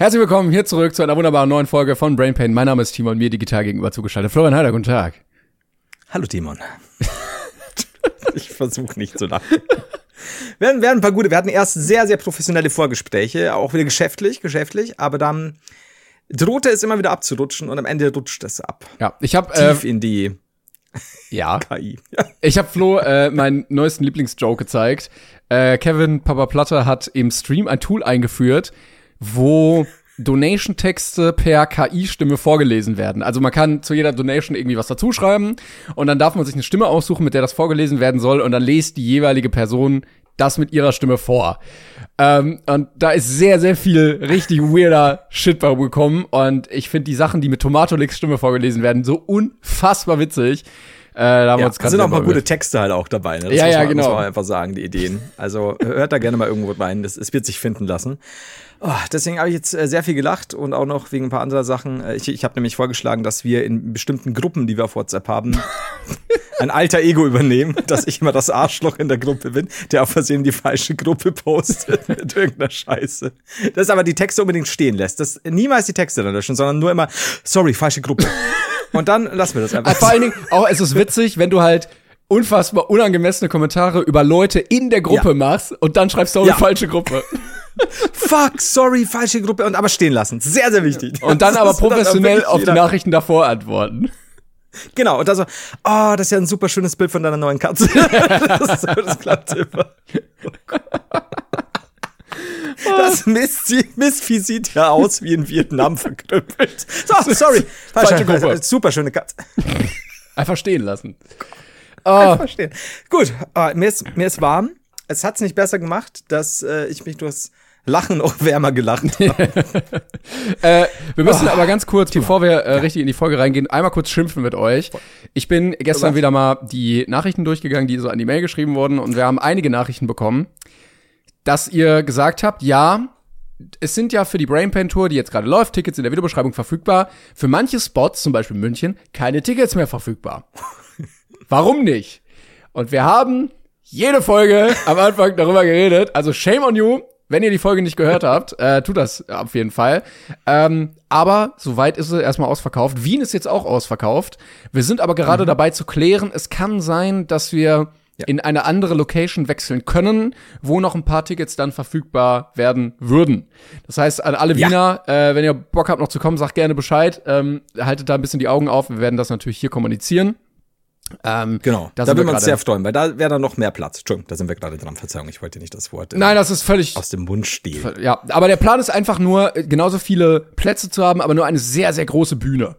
Herzlich willkommen hier zurück zu einer wunderbaren neuen Folge von Brain Pain. Mein Name ist Timon, mir digital gegenüber zugeschaltet. Florian Heider, guten Tag. Hallo Timon. Ich versuche nicht zu lachen. Wir hatten erst sehr, sehr professionelle Vorgespräche, auch wieder geschäftlich, aber dann drohte es immer wieder abzurutschen und am Ende rutscht es ab. Ja, ich habe tief in die KI. Ich habe Flo meinen neuesten Lieblingsjoke gezeigt. Kevin Papa Platte hat im Stream ein Tool eingeführt, wo Donation-Texte per KI-Stimme vorgelesen werden. Also man kann zu jeder Donation irgendwie was dazuschreiben und dann darf man sich eine Stimme aussuchen, mit der das vorgelesen werden soll und dann liest die jeweilige Person das mit ihrer Stimme vor. Und da ist sehr, sehr viel richtig weirder Shit bei gekommen und ich finde die Sachen, die mit Tomatolix Stimme vorgelesen werden, so unfassbar witzig. Da haben wir uns sind auch mal gute Texte halt auch dabei. Ne? Das genau. Muss man einfach sagen, die Ideen. Also hört da gerne mal irgendwo rein, es wird sich finden lassen. Deswegen habe ich jetzt sehr viel gelacht und auch noch wegen ein paar anderer Sachen. Ich habe nämlich vorgeschlagen, dass wir in bestimmten Gruppen, die wir auf WhatsApp haben, ein alter Ego übernehmen, dass ich immer das Arschloch in der Gruppe bin, der auf Versehen die falsche Gruppe postet mit irgendeiner Scheiße. Das aber die Texte unbedingt stehen lässt. Das niemals die Texte dann löschen, sondern nur immer, sorry, falsche Gruppe. Und dann lassen wir das einfach. Vor allen Dingen, auch es ist witzig, wenn du halt unfassbar unangemessene Kommentare über Leute in der Gruppe machst und dann schreibst du falsche Gruppe. Fuck, sorry, falsche Gruppe. Und aber stehen lassen. Sehr, sehr wichtig. Und dann aber professionell auf die Nachrichten davor antworten. Genau, und dann so, das ist ja ein super schönes Bild von deiner neuen Katze. das klappt immer. Das Mistvieh sieht ja aus wie in Vietnam verkrüppelt. So, sorry. Falsche Gruppe. Super schöne Katze. Einfach stehen lassen. Einfach stehen. Gut, mir ist warm. Es hat's nicht besser gemacht, dass ich mich durchs Lachen auch wärmer gelacht habe. Wir müssen aber ganz kurz, bevor wir richtig in die Folge reingehen, einmal kurz schimpfen mit euch. Ich bin gestern wieder mal die Nachrichten durchgegangen, die so an die Mail geschrieben wurden, und wir haben einige Nachrichten bekommen, dass ihr gesagt habt, ja, es sind ja für die Brain Pain Tour, die jetzt gerade läuft, Tickets in der Videobeschreibung verfügbar. Für manche Spots, zum Beispiel München, keine Tickets mehr verfügbar. Warum nicht? Und wir haben jede Folge am Anfang darüber geredet. Also shame on you, wenn ihr die Folge nicht gehört habt, tut das auf jeden Fall. Aber soweit ist es erstmal ausverkauft. Wien ist jetzt auch ausverkauft. Wir sind aber gerade dabei zu klären, es kann sein, dass wir in eine andere Location wechseln können, wo noch ein paar Tickets dann verfügbar werden würden. Das heißt, an alle Wiener, wenn ihr Bock habt noch zu kommen, sagt gerne Bescheid. Haltet da ein bisschen die Augen auf. Wir werden das natürlich hier kommunizieren. Genau, da würden wir uns sehr freuen, weil da wäre dann noch mehr Platz. Entschuldigung, da sind wir gerade dran. Verzeihung, ich wollte nicht das Wort Nein, das ist völlig aus dem Mund stehlen. Ja, aber der Plan ist einfach nur, genauso viele Plätze zu haben, aber nur eine sehr, sehr große Bühne.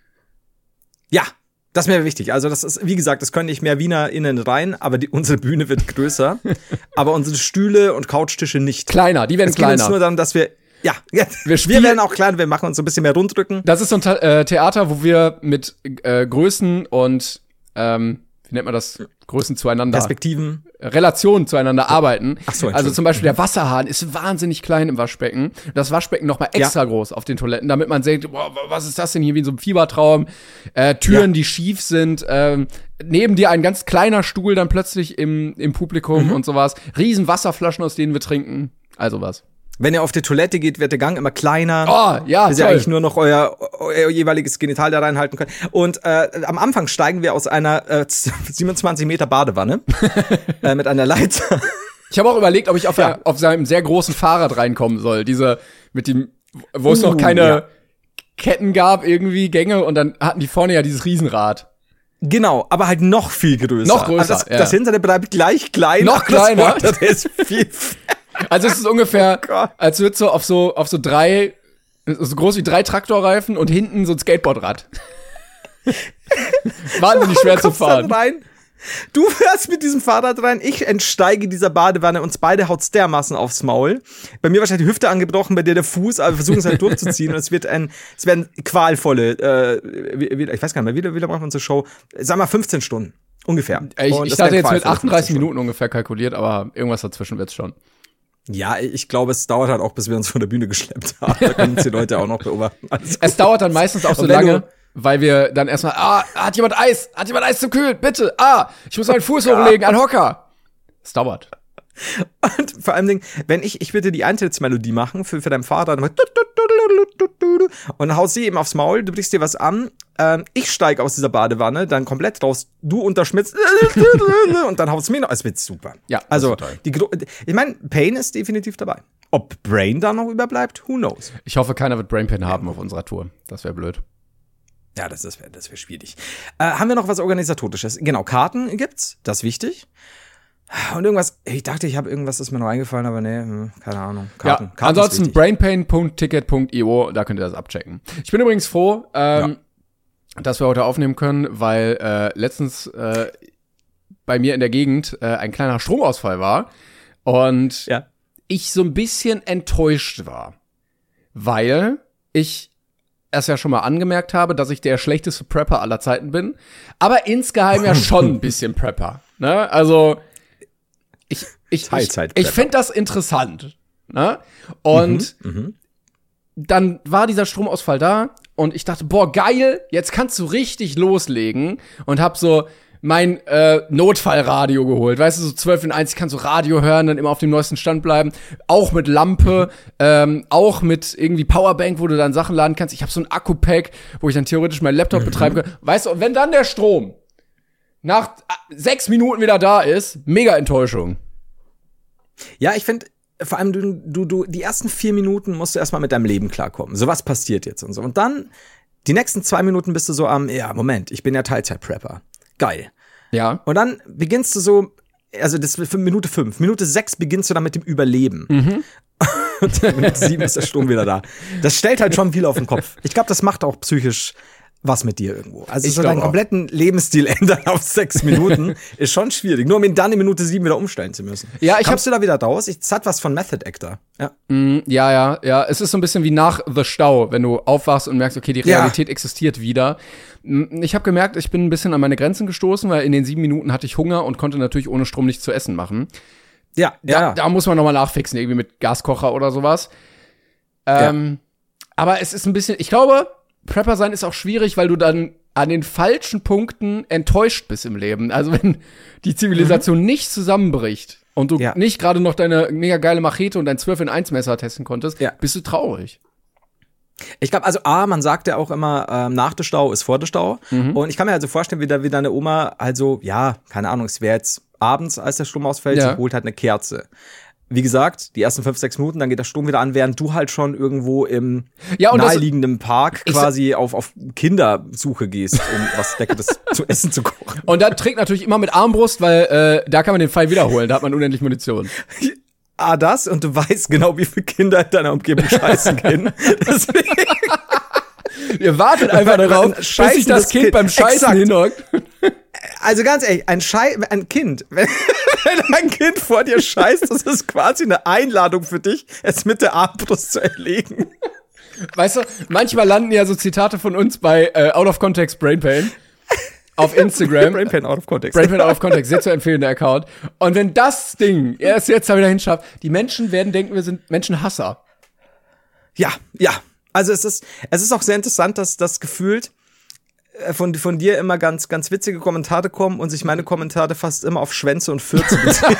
Ja, das wäre wichtig. Also das ist, wie gesagt, es können nicht mehr WienerInnen rein, aber unsere Bühne wird größer. Aber unsere Stühle und Couchtische nicht. Kleiner, die werden kleiner. Es geht uns nur darum, dass wir wir werden auch klein, wir machen uns so ein bisschen mehr rundrücken. Das ist so ein Theater, wo wir mit Größen und wie nennt man das? Größen zueinander. Perspektiven. Relationen zueinander arbeiten. Ach so, also zum Beispiel der Wasserhahn ist wahnsinnig klein im Waschbecken. Das Waschbecken noch mal extra groß auf den Toiletten, damit man denkt, boah, was ist das denn hier, wie in so einem Fiebertraum? Türen, die schief sind. Neben dir ein ganz kleiner Stuhl dann plötzlich im Publikum und sowas. Riesen Wasserflaschen, aus denen wir trinken. Also was. Wenn ihr auf die Toilette geht, wird der Gang immer kleiner. Oh, ja, bis ihr eigentlich nur noch euer jeweiliges Genital da reinhalten könnt. Und am Anfang steigen wir aus einer 27 Meter Badewanne mit einer Leiter. Ich habe auch überlegt, ob ich auf seinem sehr großen Fahrrad reinkommen soll. Diese mit dem, wo es noch keine Ketten gab, irgendwie Gänge, und dann hatten die vorne ja dieses Riesenrad. Genau, aber halt noch viel größer. Noch größer, also das hintere bleibt gleich klein. Noch kleiner. Das ist viel. Also es ist ungefähr, als würdest du auf so drei, so groß wie 3 Traktorreifen und hinten so ein Skateboardrad. Wahnsinnig schwer zu fahren. Rein. Du fährst mit diesem Fahrrad rein, ich entsteige dieser Badewanne, uns beide haut's dermaßen aufs Maul. Bei mir wahrscheinlich die Hüfte angebrochen, bei dir der Fuß, aber wir versuchen es halt durchzuziehen und es werden qualvolle, ich weiß gar nicht mehr, wie lange braucht man unsere Show? Sag mal 15 Stunden, ungefähr. Ich hatte jetzt mit 38 Minuten ungefähr kalkuliert, aber irgendwas dazwischen wird's schon. Ja, ich glaube, es dauert halt auch, bis wir uns von der Bühne geschleppt haben. Da können uns die Leute auch noch beobachten. Es dauert dann meistens auch so lange, weil wir dann erstmal, hat jemand Eis zum Kühlen, bitte, ich muss meinen Fuß hochlegen, ein Hocker. Es dauert. Und vor allem, wenn ich würde die Eintrittsmelodie machen für dein Fahrrad und haust sie eben aufs Maul, du brichst dir was an, ich steige aus dieser Badewanne, dann komplett raus, du unterschmitzt und dann haust du mir noch, es wird super. Ja, also ich meine, Pain ist definitiv dabei. Ob Brain da noch überbleibt, who knows? Ich hoffe, keiner wird Brain Pain haben auf unserer Tour. Das wäre blöd. Ja, das wär schwierig. Haben wir noch was Organisatorisches? Genau, Karten gibt's, das ist wichtig. Und irgendwas, ich dachte, ich habe irgendwas, ist mir noch eingefallen, aber nee, keine Ahnung. Karten ansonsten brainpain.ticket.io, da könnt ihr das abchecken. Ich bin übrigens froh, dass wir heute aufnehmen können, weil letztens bei mir in der Gegend ein kleiner Stromausfall war und ich so ein bisschen enttäuscht war, weil ich es ja schon mal angemerkt habe, dass ich der schlechteste Prepper aller Zeiten bin, aber insgeheim ja schon ein bisschen Prepper, ne? Also ich finde das interessant, ne? Und dann war dieser Stromausfall da und ich dachte, boah, geil, jetzt kannst du richtig loslegen und hab so mein Notfallradio geholt, weißt du, so 12 in 1, ich kann so Radio hören, dann immer auf dem neuesten Stand bleiben, auch mit Lampe, auch mit irgendwie Powerbank, wo du dann Sachen laden kannst. Ich habe so ein Akku-Pack, wo ich dann theoretisch meinen Laptop betreiben kann. Weißt du, und wenn dann der Strom nach 6 Minuten wieder da ist, mega Enttäuschung. Ja, ich finde, vor allem du die ersten 4 Minuten musst du erstmal mit deinem Leben klarkommen. So, was passiert jetzt und so. Und dann, die nächsten 2 Minuten bist du so Moment, ich bin ja Teilzeit-Prepper. Geil. Ja. Und dann beginnst du so, also das ist für Minute 5. Minute 6 beginnst du dann mit dem Überleben. Und Minute 7 ist der Strom wieder da. Das stellt halt schon viel auf den Kopf. Ich glaube, das macht auch psychisch was mit dir irgendwo. Also so deinen kompletten Lebensstil ändern auf 6 Minuten ist schon schwierig. Nur um ihn dann in Minute 7 wieder umstellen zu müssen. Ja, kommst du da wieder raus? Es hat was von Method Actor. Ja. Ja. Es ist so ein bisschen wie nach The Stau, wenn du aufwachst und merkst, okay, die Realität existiert wieder. Ich habe gemerkt, ich bin ein bisschen an meine Grenzen gestoßen, weil in den 7 Minuten hatte ich Hunger und konnte natürlich ohne Strom nichts zu essen machen. Da muss man noch mal nachfixen, irgendwie mit Gaskocher oder sowas. Aber es ist ein bisschen, ich glaube, Prepper sein ist auch schwierig, weil du dann an den falschen Punkten enttäuscht bist im Leben. Also wenn die Zivilisation nicht zusammenbricht und du nicht gerade noch deine mega geile Machete und dein 12 in 1 Messer testen konntest, bist du traurig. Ich glaube, also man sagt ja auch immer, nach der Stau ist vor der Stau. Und ich kann mir also vorstellen, wie deine Oma, also, keine Ahnung, es wäre jetzt abends, als der Strom ausfällt, sie holt halt eine Kerze. Wie gesagt, die ersten 5, 6 Minuten, dann geht der Strom wieder an, während du halt schon irgendwo im naheliegenden Park quasi auf Kindersuche gehst, um was Leckeres zu essen zu kochen. Und dann trägt natürlich immer mit Armbrust, weil da kann man den Pfeil wiederholen, da hat man unendlich Munition. Das und du weißt genau, wie viele Kinder in deiner Umgebung scheißen gehen. Deswegen ihr wartet einfach darauf, bis sich das Kind beim Scheißen hinhockt. Also ganz ehrlich, ein Kind, wenn ein Kind vor dir scheißt, das ist quasi eine Einladung für dich, es mit der Armbrust zu erlegen. Weißt du, manchmal landen ja so Zitate von uns bei Out of Context Brain Pain auf Instagram. Brain Pain Out of Context. Brain Pain Out of Context, sehr zu empfehlender Account. Und wenn das Ding erst jetzt da wieder hinschafft, die Menschen werden denken, wir sind Menschenhasser. Ja. Also es ist auch sehr interessant, dass das gefühlt von dir immer ganz, ganz witzige Kommentare kommen und sich meine Kommentare fast immer auf Schwänze und Fürze beziehen.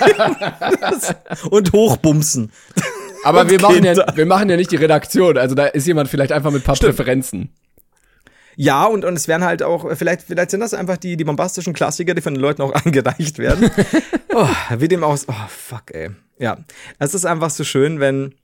Und Hochbumsen. Aber und wir machen ja nicht die Redaktion, also da ist jemand vielleicht einfach mit ein paar Präferenzen. Ja, und es werden halt auch, vielleicht sind das einfach die bombastischen Klassiker, die von den Leuten auch angereicht werden. Wie dem aus, fuck, ey. Ja, es ist einfach so schön, wenn,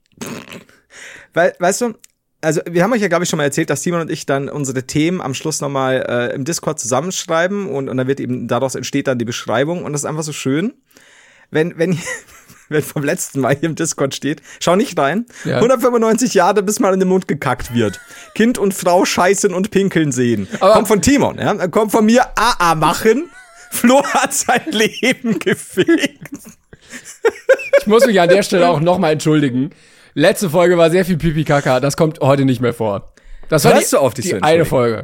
weißt du, also wir haben euch ja, glaube ich, schon mal erzählt, dass Simon und ich dann unsere Themen am Schluss nochmal im Discord zusammenschreiben und dann wird eben, daraus entsteht dann die Beschreibung und das ist einfach so schön, wenn vom letzten Mal hier im Discord steht, schau nicht rein, 195 Jahre, bis mal in den Mund gekackt wird. Kind und Frau scheißen und pinkeln sehen. Aber kommt von Timon, ja, kommt von mir AA machen. Flo hat sein Leben gefickt. Ich muss mich an der Stelle auch nochmal entschuldigen. Letzte Folge war sehr viel Pipi-Kaka, das kommt heute nicht mehr vor. Das war die eine Folge.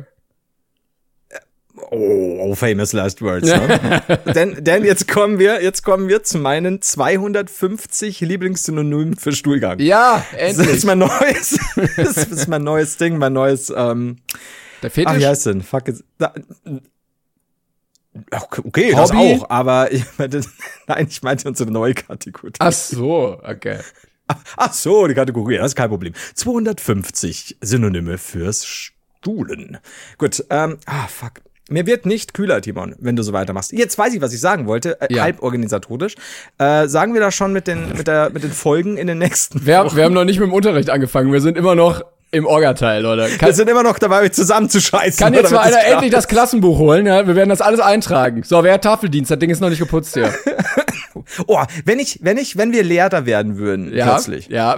Oh, famous last words. Ne? denn jetzt kommen wir zu meinen 250 Lieblingssynonym für Stuhlgang. Ja, endlich. Das ist mein neues Ding, mein neues, der Fetisch? wie heißt denn? Fuck it. Okay, das auch, aber ich meinte unsere neue Kategorie. Ach so, okay. Ach so, die Kategorie, das ist kein Problem. 250 Synonyme fürs Stuhlen. Gut, fuck. Mir wird nicht kühler, Timon, wenn du so weitermachst. Jetzt weiß ich, was ich sagen wollte, halb organisatorisch. Sagen wir da schon mit den Folgen in den nächsten Wochen? Wir haben noch nicht mit dem Unterricht angefangen, wir sind immer noch im Orga-Teil, Leute. Wir sind immer noch dabei, zusammenzuscheißen. Kann jetzt mal einer endlich das Klassenbuch holen, ja? Wir werden das alles eintragen. So, wer hat Tafeldienst? Das Ding ist noch nicht geputzt hier. Oh, wenn wir Lehrer werden würden, plötzlich. Ja.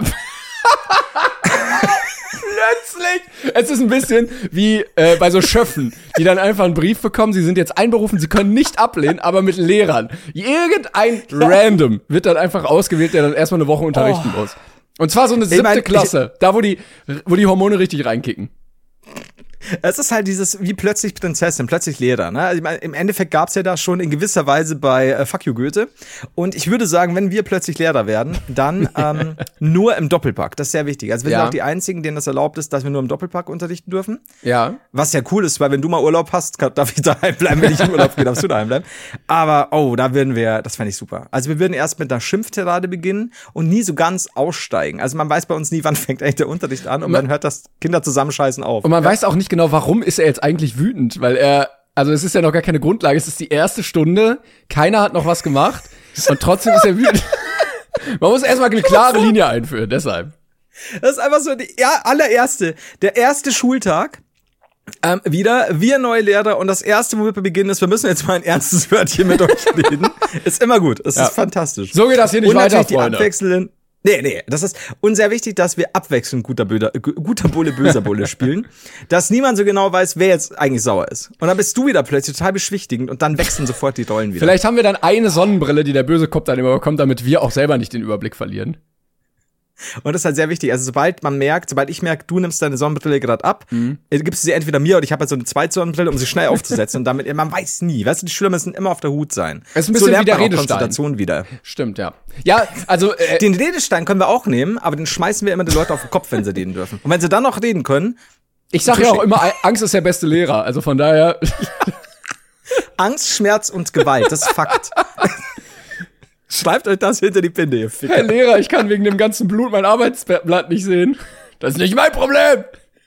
Plötzlich. Es ist ein bisschen wie bei so Schöffen, die dann einfach einen Brief bekommen, sie sind jetzt einberufen, sie können nicht ablehnen, aber mit Lehrern. Irgendein Random wird dann einfach ausgewählt, der dann erstmal eine Woche unterrichten muss. Und zwar so eine 7. Klasse, da wo die Hormone richtig reinkicken. Es ist halt dieses, wie plötzlich Prinzessin, plötzlich Lehrer, ne? Also ich meine, im Endeffekt gab's ja da schon in gewisser Weise bei Fuck You Goethe. Und ich würde sagen, wenn wir plötzlich Lehrer werden, dann nur im Doppelpack. Das ist sehr wichtig. Also wir sind auch die Einzigen, denen das erlaubt ist, dass wir nur im Doppelpack unterrichten dürfen. Ja. Was ja cool ist, weil wenn du mal Urlaub hast, darf ich daheim bleiben. Wenn ich in Urlaub gehe, darfst du daheim bleiben. Aber, das fände ich super. Also wir würden erst mit einer Schimpftirade beginnen und nie so ganz aussteigen. Also man weiß bei uns nie, wann fängt eigentlich der Unterricht an und man hört das Kinder zusammenscheißen auf. Und man weiß auch nicht genau, warum ist er jetzt eigentlich wütend, weil also es ist ja noch gar keine Grundlage, es ist die erste Stunde, keiner hat noch was gemacht und trotzdem ist er wütend. Man muss erstmal eine klare Linie einführen, deshalb. Das ist einfach so der erste Schultag, wieder, wir neue Lehrer und das erste, wo wir beginnen, ist, wir müssen jetzt mal ein ernstes Wörtchen mit euch reden. Ist immer gut, es ist fantastisch. So geht das hier nicht weiter, Freunde. Nee, das ist uns sehr wichtig, dass wir abwechselnd guter Bulle, böser Bulle spielen, dass niemand so genau weiß, wer jetzt eigentlich sauer ist. Und dann bist du wieder plötzlich total beschwichtigend und dann wechseln sofort die Rollen wieder. Vielleicht haben wir dann eine Sonnenbrille, die der böse Kopf dann immer bekommt, damit wir auch selber nicht den Überblick verlieren. Und das ist halt sehr wichtig. Also sobald ich merke, du nimmst deine Sonnenbrille gerade ab, gibst du sie entweder mir oder ich habe halt so eine zweite Sonnenbrille, um sie schnell aufzusetzen. Und damit, man weiß nie. Weißt du, die Schüler müssen immer auf der Hut sein. Es ist ein bisschen so lernt wie der man auch Redestein. Konzentration wieder. Stimmt, ja. Ja, also den Redestein können wir auch nehmen, aber den schmeißen wir immer den Leuten auf den Kopf, wenn sie reden dürfen. Und wenn sie dann noch reden können. Ich sage ja auch immer, Angst ist der beste Lehrer. Also von daher. Angst, Schmerz und Gewalt, das ist Fakt. Schreibt euch das hinter die Pinde, ihr Ficker. Herr Lehrer, ich kann wegen dem ganzen Blut mein Arbeitsblatt nicht sehen. Das ist nicht mein Problem.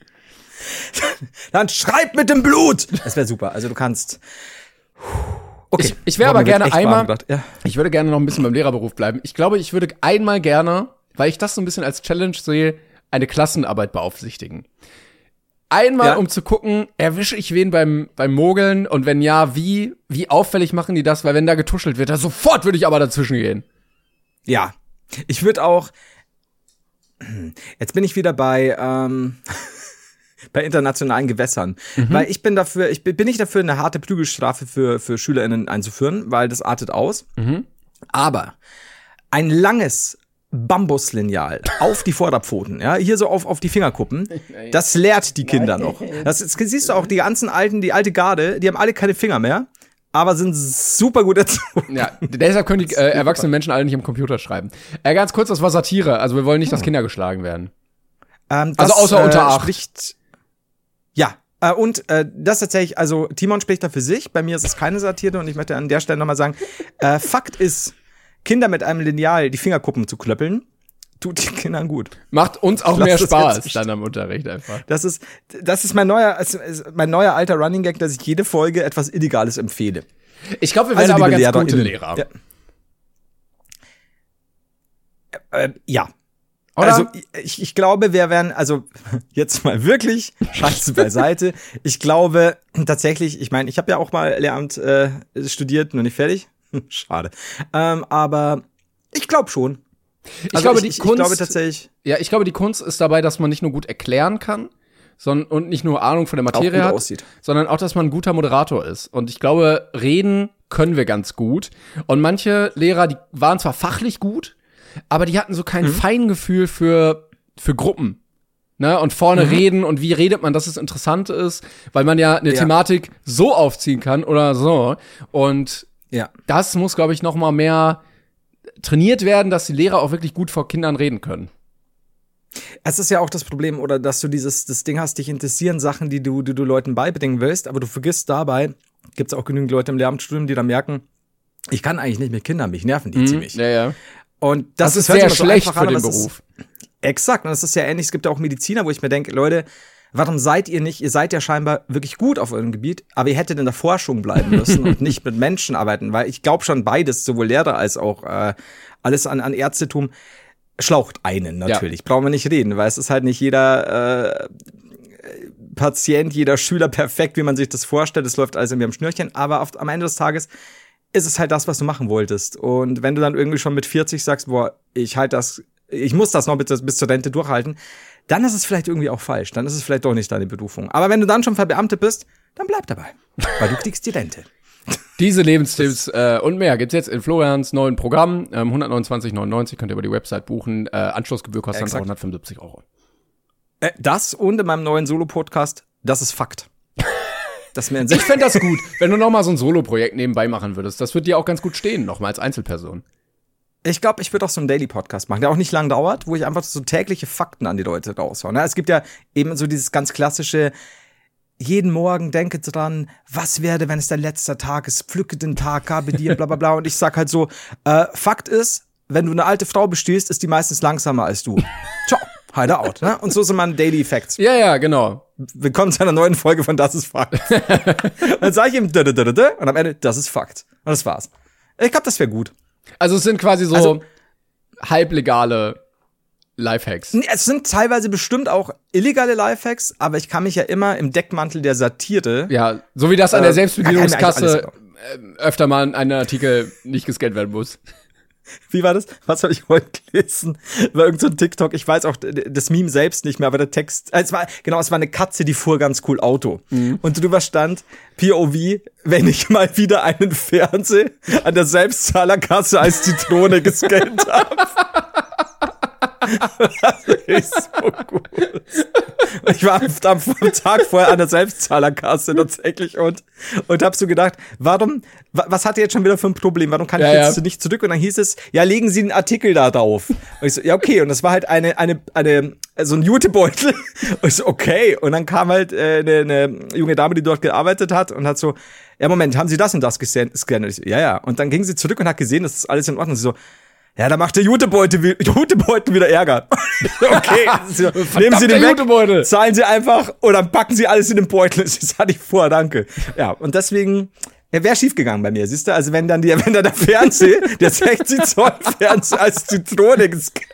Dann schreib mit dem Blut. Das wäre super. Also du kannst. Okay. Ich wäre aber gerne einmal. Ja. Ich würde gerne noch ein bisschen beim Lehrerberuf bleiben. Ich glaube, ich würde einmal gerne, weil ich das so ein bisschen als Challenge sehe, eine Klassenarbeit beaufsichtigen. Einmal, um zu gucken, erwische ich wen beim Mogeln und wenn ja, wie auffällig machen die das? Weil wenn da getuschelt wird, dann sofort würde ich aber dazwischen gehen. Ja, ich würde auch, jetzt bin ich wieder bei internationalen Gewässern, weil bin ich dafür, eine harte Prügelstrafe für SchülerInnen einzuführen, weil das artet aus. Aber ein langes Bambuslineal auf die Vorderpfoten, ja, hier so auf die Fingerkuppen, das lehrt die Kinder noch. Das siehst du auch, die alte Garde, die haben alle keine Finger mehr, aber sind super gut erzogen. Ja, deshalb können die erwachsenen Menschen alle nicht am Computer schreiben. Ganz kurz, das war Satire, also wir wollen nicht, dass Kinder geschlagen werden. Also außer unter 8. Das tatsächlich, also Timon spricht da für sich, bei mir ist es keine Satire und ich möchte an der Stelle nochmal sagen, Fakt ist, Kinder mit einem Lineal die Fingerkuppen zu klöppeln, tut den Kindern gut. Macht uns auch mehr Spaß dann am Unterricht einfach. Das ist mein neuer alter Running Gag, dass ich jede Folge etwas Illegales empfehle. Ich glaube, wir werden aber ganz gute Lehrer. Ja. Oder? Also ich glaube, wir werden, also jetzt mal wirklich Scheiße beiseite. Ich glaube tatsächlich, ich meine, ich habe ja auch mal Lehramt studiert, noch nicht fertig. Schade. Aber ich glaube schon. Ich glaube, die Kunst ist dabei, dass man nicht nur gut erklären kann, und nicht nur Ahnung von der Materie hat, sondern auch, dass man ein guter Moderator ist. Und ich glaube, reden können wir ganz gut. Und manche Lehrer, die waren zwar fachlich gut, aber die hatten so kein Feingefühl für Gruppen. Ne? Und vorne reden und wie redet man, dass es interessant ist, weil man ja eine Thematik so aufziehen kann oder so. Und das muss, glaube ich, noch mal mehr trainiert werden, dass die Lehrer auch wirklich gut vor Kindern reden können. Es ist ja auch das Problem, oder dass du das Ding hast, dich interessieren Sachen, die du Leuten beibringen willst, aber du vergisst dabei, gibt es auch genügend Leute im Lehramtsstudium, die dann merken, ich kann eigentlich nicht mit Kindern, mich nerven die ziemlich. Ja, ja. Und das ist sehr schlecht für den Beruf. Exakt, und das ist ja ähnlich. Es gibt ja auch Mediziner, wo ich mir denke, Leute, warum seid ihr nicht, ihr seid ja scheinbar wirklich gut auf eurem Gebiet, aber ihr hättet in der Forschung bleiben müssen und nicht mit Menschen arbeiten, weil ich glaube schon beides, sowohl Lehrer als auch alles an Ärztetum, schlaucht einen natürlich. Ja. Brauchen wir nicht reden, weil es ist halt nicht jeder Patient, jeder Schüler perfekt, wie man sich das vorstellt. Es läuft alles irgendwie am Schnürchen, aber am Ende des Tages ist es halt das, was du machen wolltest. Und wenn du dann irgendwie schon mit 40 sagst, boah, ich muss das noch bis zur Rente durchhalten, dann ist es vielleicht irgendwie auch falsch. Dann ist es vielleicht doch nicht deine Berufung. Aber wenn du dann schon verbeamtet bist, dann bleib dabei. Weil du kriegst die Rente. Diese Lebenstipps und mehr gibt's jetzt in Florians neuen Programm. 129,99 könnt ihr über die Website buchen. Anschlussgebühr kostet dann 175 €. Das und in meinem neuen Solo-Podcast, das ist Fakt. Ich fände das gut, wenn du noch mal so ein Solo-Projekt nebenbei machen würdest. Das wird dir auch ganz gut stehen, noch mal als Einzelperson. Ich glaube, ich würde auch so einen Daily-Podcast machen, der auch nicht lang dauert, wo ich einfach so tägliche Fakten an die Leute raushaue. Es gibt ja eben so dieses ganz klassische, jeden Morgen denke dran, was werde, wenn es dein letzter Tag ist, pflücke den Tag, habe dir, bla bla bla. Und ich sag halt so, Fakt ist, wenn du eine alte Frau bestehst, ist die meistens langsamer als du. Ciao. Hider out, ne? Und so sind meine Daily Facts. Ja, genau. Willkommen zu einer neuen Folge von Das ist Fakt. Dann sage ich ihm und am Ende, das ist Fakt. Und das war's. Ich glaube, das wäre gut. Also es sind quasi so halblegale Lifehacks. Es sind teilweise bestimmt auch illegale Lifehacks, aber ich kann mich ja immer im Deckmantel der Satire. Ja, so wie das an der Selbstbedienungskasse öfter mal ein Artikel nicht gescannt werden muss. Wie war das? Was habe ich heute gelesen? War irgend so ein TikTok, ich weiß auch das Meme selbst nicht mehr, aber der Text, es war eine Katze, die fuhr ganz cool Auto. Mhm. Und drüber stand, POV, wenn ich mal wieder einen Fernseher an der Selbstzahlerkasse als Zitrone gescannt habe. Das ist so gut. Ich war am Tag vorher an der Selbstzahlerkasse tatsächlich und hab so gedacht, was hat er jetzt schon wieder für ein Problem? Warum kann ich jetzt nicht zurück? Und dann hieß es, ja, legen Sie den Artikel da drauf. Und ich so, ja, okay. Und das war halt so ein Jutebeutel. Und ich so, okay. Und dann kam halt eine junge Dame, die dort gearbeitet hat und hat so, ja, Moment, haben Sie das und das gescannt? Und ich so, ja. Und dann ging sie zurück und hat gesehen, das ist alles in Ordnung. Sie so, ja, da macht der Jutebeutel wieder Ärger. Okay, nehmen Sie den weg, zahlen Sie einfach und dann packen Sie alles in den Beutel. Das hatte ich vor, danke. Ja, und deswegen wäre schief gegangen bei mir, siehst du? Also wenn dann der Fernseher, der 60 Zoll Fernseher als Zitrone gescannt.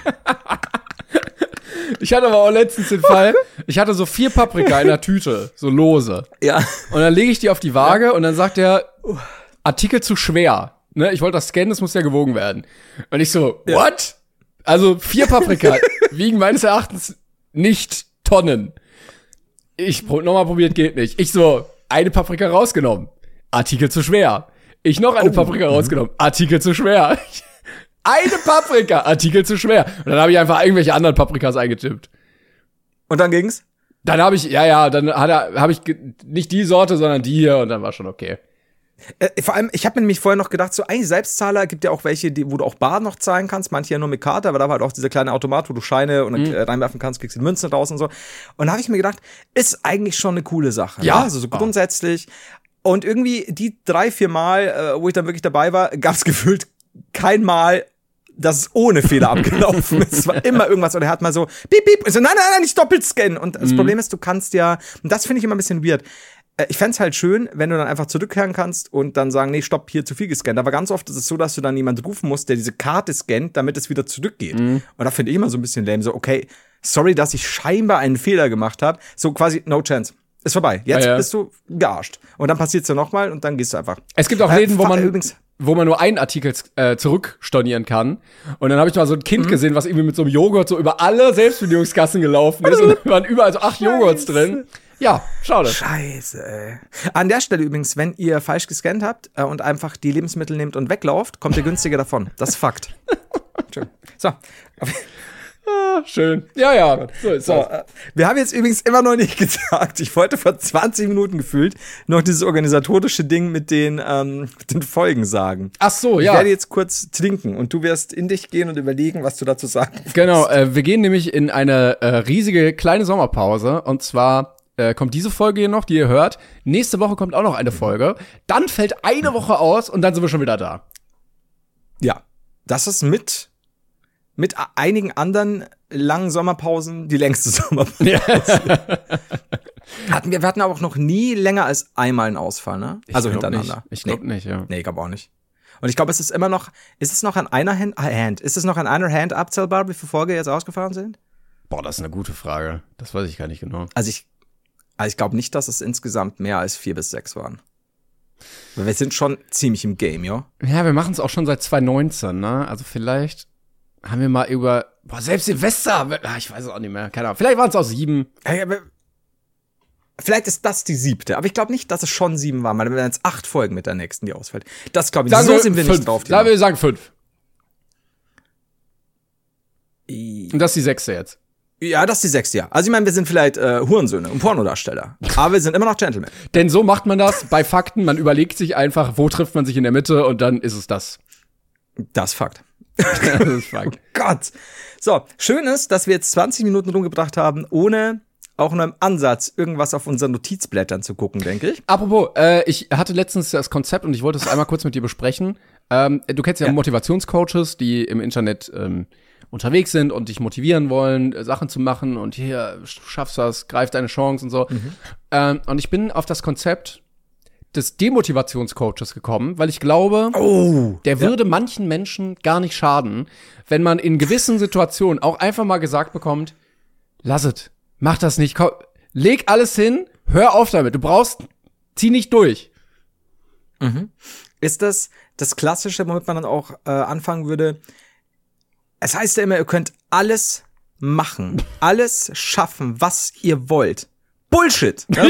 Ich hatte aber auch letztens den Fall, ich hatte so 4 Paprika in der Tüte, so lose. Ja. Und dann lege ich die auf die Waage und dann sagt der, Artikel zu schwer. Ne, ich wollte das scannen, das muss ja gewogen werden. Und ich so, what? Also 4 Paprika wiegen meines Erachtens nicht Tonnen. Ich nochmal probiert, geht nicht. Ich so, eine Paprika rausgenommen. Artikel zu schwer. Ich noch eine Paprika rausgenommen. Artikel zu schwer. Eine Paprika, Artikel zu schwer. Und dann habe ich einfach irgendwelche anderen Paprikas eingetippt. Und dann ging's? Dann habe ich, habe ich nicht die Sorte, sondern die hier und dann war schon okay. Vor allem, ich habe mir nämlich vorher noch gedacht, so eigentlich Selbstzahler gibt ja auch welche, wo du auch bar noch zahlen kannst, manche ja nur mit Karte, aber da war halt auch dieser kleine Automat, wo du Scheine und reinwerfen kannst, kriegst die Münzen raus und so. Und da habe ich mir gedacht, ist eigentlich schon eine coole Sache. Ja. Also so grundsätzlich. Und irgendwie die 3-4 Mal, wo ich dann wirklich dabei war, gab es gefühlt kein Mal, dass es ohne Fehler abgelaufen ist. Es war immer irgendwas. Oder er hat mal so, piep, piep. Und so, nein, nicht doppelt scannen. Und das Problem ist, du kannst ja, und das finde ich immer ein bisschen weird, ich fänd's halt schön, wenn du dann einfach zurückkehren kannst und dann sagen, nee, stopp, hier zu viel gescannt. Aber ganz oft ist es so, dass du dann jemanden rufen musst, der diese Karte scannt, damit es wieder zurückgeht. Und da finde ich immer so ein bisschen lame. So, okay, sorry, dass ich scheinbar einen Fehler gemacht habe. So quasi, no chance. Ist vorbei. Jetzt bist du gearscht. Und dann passiert's ja nochmal und dann gehst du einfach. Es gibt auch Läden, wo man nur einen Artikel zurückstornieren kann. Und dann habe ich mal so ein Kind gesehen, was irgendwie mit so einem Joghurt so über alle Selbstbedienungskassen gelaufen ist. Und da waren überall so 8 Joghurts drin. Ja, schade. Scheiße, ey. An der Stelle übrigens, wenn ihr falsch gescannt habt und einfach die Lebensmittel nehmt und weglauft, kommt ihr günstiger davon. Das ist Fakt. Schön. So. Schön. Ja. So ist das. Wir haben jetzt übrigens immer noch nicht gesagt, ich wollte vor 20 Minuten gefühlt noch dieses organisatorische Ding mit den Folgen sagen. Ach so, ja. Ich werde jetzt kurz trinken und du wirst in dich gehen und überlegen, was du dazu sagen willst. Genau, wir gehen nämlich in eine riesige kleine Sommerpause und zwar kommt diese Folge hier noch, die ihr hört. Nächste Woche kommt auch noch eine Folge. Dann fällt eine Woche aus und dann sind wir schon wieder da. Ja, das ist mit einigen anderen langen Sommerpausen die längste Sommerpause. Ja. Wir hatten aber auch noch nie länger als einmal einen Ausfall, ne? Also hintereinander. Ich glaube nicht, ja. Nee, ich glaube auch nicht. Und ich glaube, es ist immer noch, ist es noch an einer Hand abzählbar, wie viele Folgen jetzt ausgefahren sind? Boah, das ist eine gute Frage. Das weiß ich gar nicht genau. Also ich glaube nicht, dass es insgesamt mehr als 4 bis 6 waren. Weil wir sind schon ziemlich im Game, ja? Ja, wir machen es auch schon seit 2019, ne? Also vielleicht haben wir mal selbst Silvester, ich weiß es auch nicht mehr, keine Ahnung. Vielleicht waren es auch 7. Vielleicht ist das die 7. Aber ich glaube nicht, dass es schon 7 waren, weil wir jetzt 8 Folgen mit der nächsten, die ausfällt. Das glaube ich, so sind wir 5. Nicht drauf. Wir sagen 5. Und das ist die 6. jetzt. Ja, das ist die 6. Ja. Also ich meine, wir sind vielleicht Hurensöhne und Pornodarsteller. Aber wir sind immer noch Gentlemen. Denn so macht man das bei Fakten. Man überlegt sich einfach, wo trifft man sich in der Mitte und dann ist es das. Das ist Fakt. Das ist Fakt. Oh Gott. So, schön ist, dass wir jetzt 20 Minuten rumgebracht haben, ohne auch nur im Ansatz irgendwas auf unseren Notizblättern zu gucken, denke ich. Apropos, ich hatte letztens das Konzept und ich wollte es einmal kurz mit dir besprechen. Du kennst ja Motivationscoaches, die im Internet unterwegs sind und dich motivieren wollen, Sachen zu machen und hier, du schaffst das, greif deine Chance und so. Und ich bin auf das Konzept des Demotivationscoaches gekommen, weil ich glaube, der würde manchen Menschen gar nicht schaden, wenn man in gewissen Situationen auch einfach mal gesagt bekommt, lass es, mach das nicht, komm, leg alles hin, hör auf damit, zieh nicht durch. Ist das Klassische, womit man dann auch anfangen würde? Es heißt ja immer, ihr könnt alles machen, alles schaffen, was ihr wollt. Bullshit! Ja,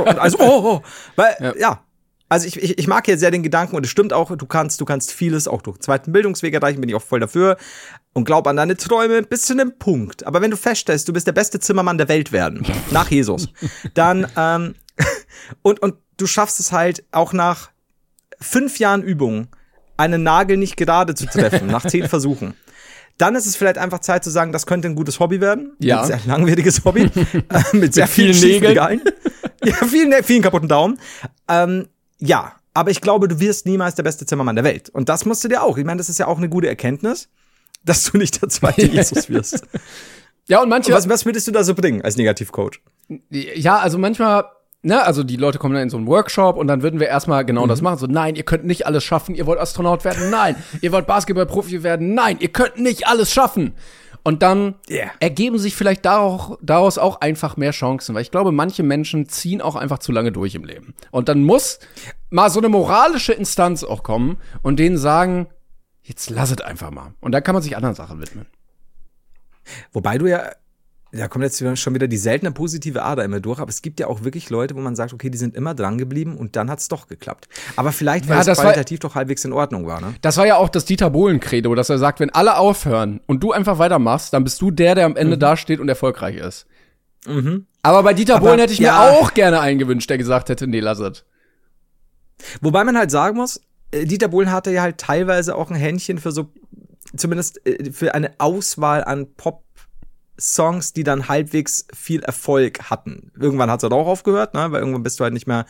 Also ich mag hier sehr den Gedanken, und es stimmt auch, du kannst vieles auch durch zweiten Bildungsweg erreichen, bin ich auch voll dafür, und glaub an deine Träume bis zu einem Punkt. Aber wenn du feststellst, du bist der beste Zimmermann der Welt werden, nach Jesus, dann, und du schaffst es halt auch nach 5 Jahren Übung, einen Nagel nicht gerade zu treffen, nach 10 Versuchen. Dann ist es vielleicht einfach Zeit zu sagen, das könnte ein gutes Hobby werden. Ja. Ein sehr langwieriges Hobby. Mit sehr vielen Nägeln. Ja, vielen kaputten Daumen. Ja, aber ich glaube, du wirst niemals der beste Zimmermann der Welt. Und das musst du dir auch. Ich meine, das ist ja auch eine gute Erkenntnis, dass du nicht der zweite Jesus wirst. Ja, und manche. Was würdest du da so bringen als Negativcoach? Ja, also manchmal, also die Leute kommen dann in so einen Workshop und dann würden wir erstmal genau das machen. So, nein, ihr könnt nicht alles schaffen. Ihr wollt Astronaut werden? Nein. Ihr wollt Basketballprofi werden? Nein. Ihr könnt nicht alles schaffen. Und dann ergeben sich vielleicht daraus auch einfach mehr Chancen. Weil ich glaube, manche Menschen ziehen auch einfach zu lange durch im Leben. Und dann muss mal so eine moralische Instanz auch kommen und denen sagen, jetzt lass es einfach mal. Und dann kann man sich anderen Sachen widmen. Wobei da kommt jetzt schon wieder die seltene positive Ader immer durch, aber es gibt ja auch wirklich Leute, wo man sagt, okay, die sind immer dran geblieben und dann hat's doch geklappt. Aber vielleicht, weil es qualitativ doch halbwegs in Ordnung war, ne? Das war ja auch das Dieter Bohlen-Credo, dass er sagt, wenn alle aufhören und du einfach weitermachst, dann bist du der am Ende dasteht und erfolgreich ist. Aber bei Dieter Bohlen hätte ich mir auch gerne einen gewünscht, der gesagt hätte, nee, lass es. Wobei man halt sagen muss, Dieter Bohlen hatte ja halt teilweise auch ein Händchen für so, zumindest für eine Auswahl an Pop-Songs, die dann halbwegs viel Erfolg hatten. Irgendwann hat's halt auch aufgehört, ne? Weil irgendwann bist du halt nicht mehr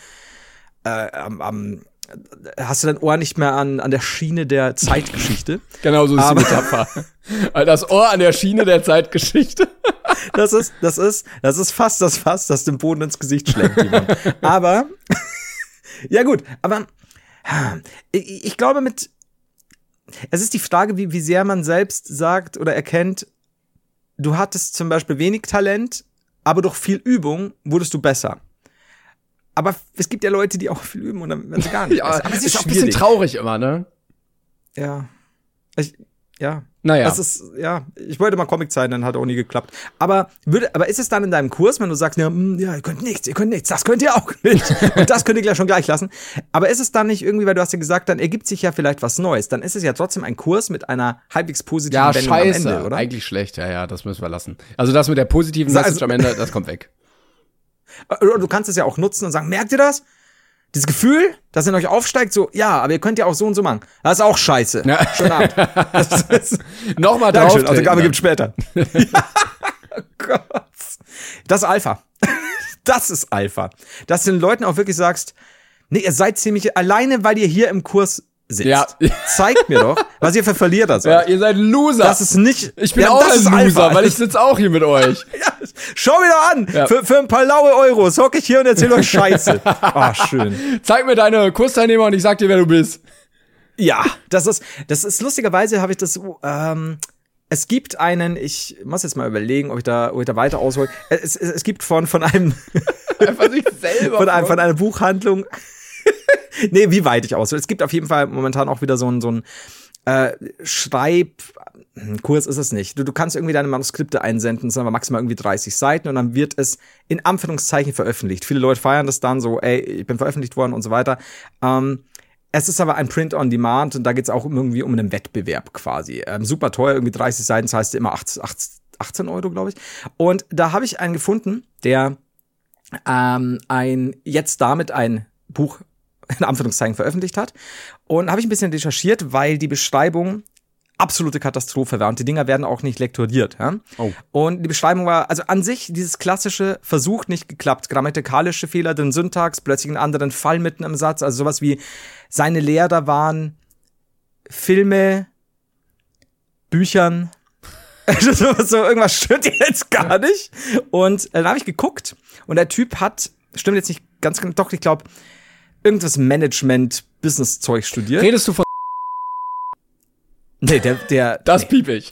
hast du dein Ohr nicht mehr an der Schiene der Zeitgeschichte. Genau, so ist die Metapher. Das Ohr an der Schiene der Zeitgeschichte. Das ist fast das Fass, das dem Boden ins Gesicht schlägt. Aber, ja gut, aber ich glaube es ist die Frage, wie sehr man selbst sagt oder erkennt, du hattest zum Beispiel wenig Talent, aber durch viel Übung wurdest du besser. Aber es gibt ja Leute, die auch viel üben und dann werden sie gar nicht besser. Aber es ist auch ein bisschen traurig immer, ne? Ja. Naja. Ich wollte mal Comic zeigen, dann hat auch nie geklappt. Aber ist es dann in deinem Kurs, wenn du sagst, ihr könnt nichts, das könnt ihr auch nicht. Und das könnt ihr schon gleich lassen. Aber ist es dann nicht irgendwie, weil du hast ja gesagt, dann ergibt sich ja vielleicht was Neues. Dann ist es ja trotzdem ein Kurs mit einer halbwegs positiven Wendung am Ende, oder? Eigentlich schlecht, ja, das müssen wir lassen. Also das mit der positiven Message am Ende, das kommt weg. Du kannst es ja auch nutzen und sagen, merkt ihr das? Dieses Gefühl, dass in euch aufsteigt, so, ja, aber ihr könnt ja auch so und so machen. Das ist auch scheiße. Ja. Schönen Abend. Nochmal drauf. Autogramme gibt's später. Oh Gott. Das ist Alpha. Das ist Alpha. Dass du den Leuten auch wirklich sagst, nee, ihr seid ziemlich, alleine weil ihr hier im Kurs sitzt. Ja. Zeigt mir doch, was ihr für Verlierer seid. Ja, ihr seid Loser. Das ist nicht. Ich bin auch ein Loser, Alpha. Weil ich sitze auch hier mit euch. Ja, schau mir doch an. Ja. Für ein paar laue Euros hocke ich hier und erzähle euch Scheiße. Schön. Zeig mir deine Kursteilnehmer und ich sag dir, wer du bist. Ja, das ist lustigerweise habe ich das, es gibt einen, ich muss jetzt mal überlegen, ob ich da weiter aushole. Es gibt von einem, einfach sich selber von einer Buchhandlung, nee, wie weit ich aushole. Es gibt auf jeden Fall momentan auch wieder so ein Schreibkurs ist es nicht. Du kannst irgendwie deine Manuskripte einsenden, es sind aber maximal irgendwie 30 Seiten und dann wird es in Anführungszeichen veröffentlicht. Viele Leute feiern das dann so, ey, ich bin veröffentlicht worden und so weiter. Es ist aber ein Print on Demand und da geht es auch irgendwie um einen Wettbewerb quasi. Super teuer, irgendwie 30 Seiten, das heißt immer 18 Euro, glaube ich. Und da habe ich einen gefunden, der jetzt damit ein Buch in Anführungszeichen veröffentlicht hat. Und habe ich ein bisschen recherchiert, weil die Beschreibung absolute Katastrophe war und die Dinger werden auch nicht lektoriert. Ja? Oh. Und die Beschreibung war, also an sich dieses klassische Versuch nicht geklappt, grammatikalische Fehler, den Syntax, plötzlich einen anderen Fall mitten im Satz, also sowas wie seine Lehrer waren Filme, Büchern, so irgendwas stimmt jetzt gar nicht. Und dann habe ich geguckt und der Typ hat, stimmt jetzt nicht ganz genau, doch, ich glaube, irgendwas Management-Business-Zeug studiert. Redest du von Nee, der das piep ich.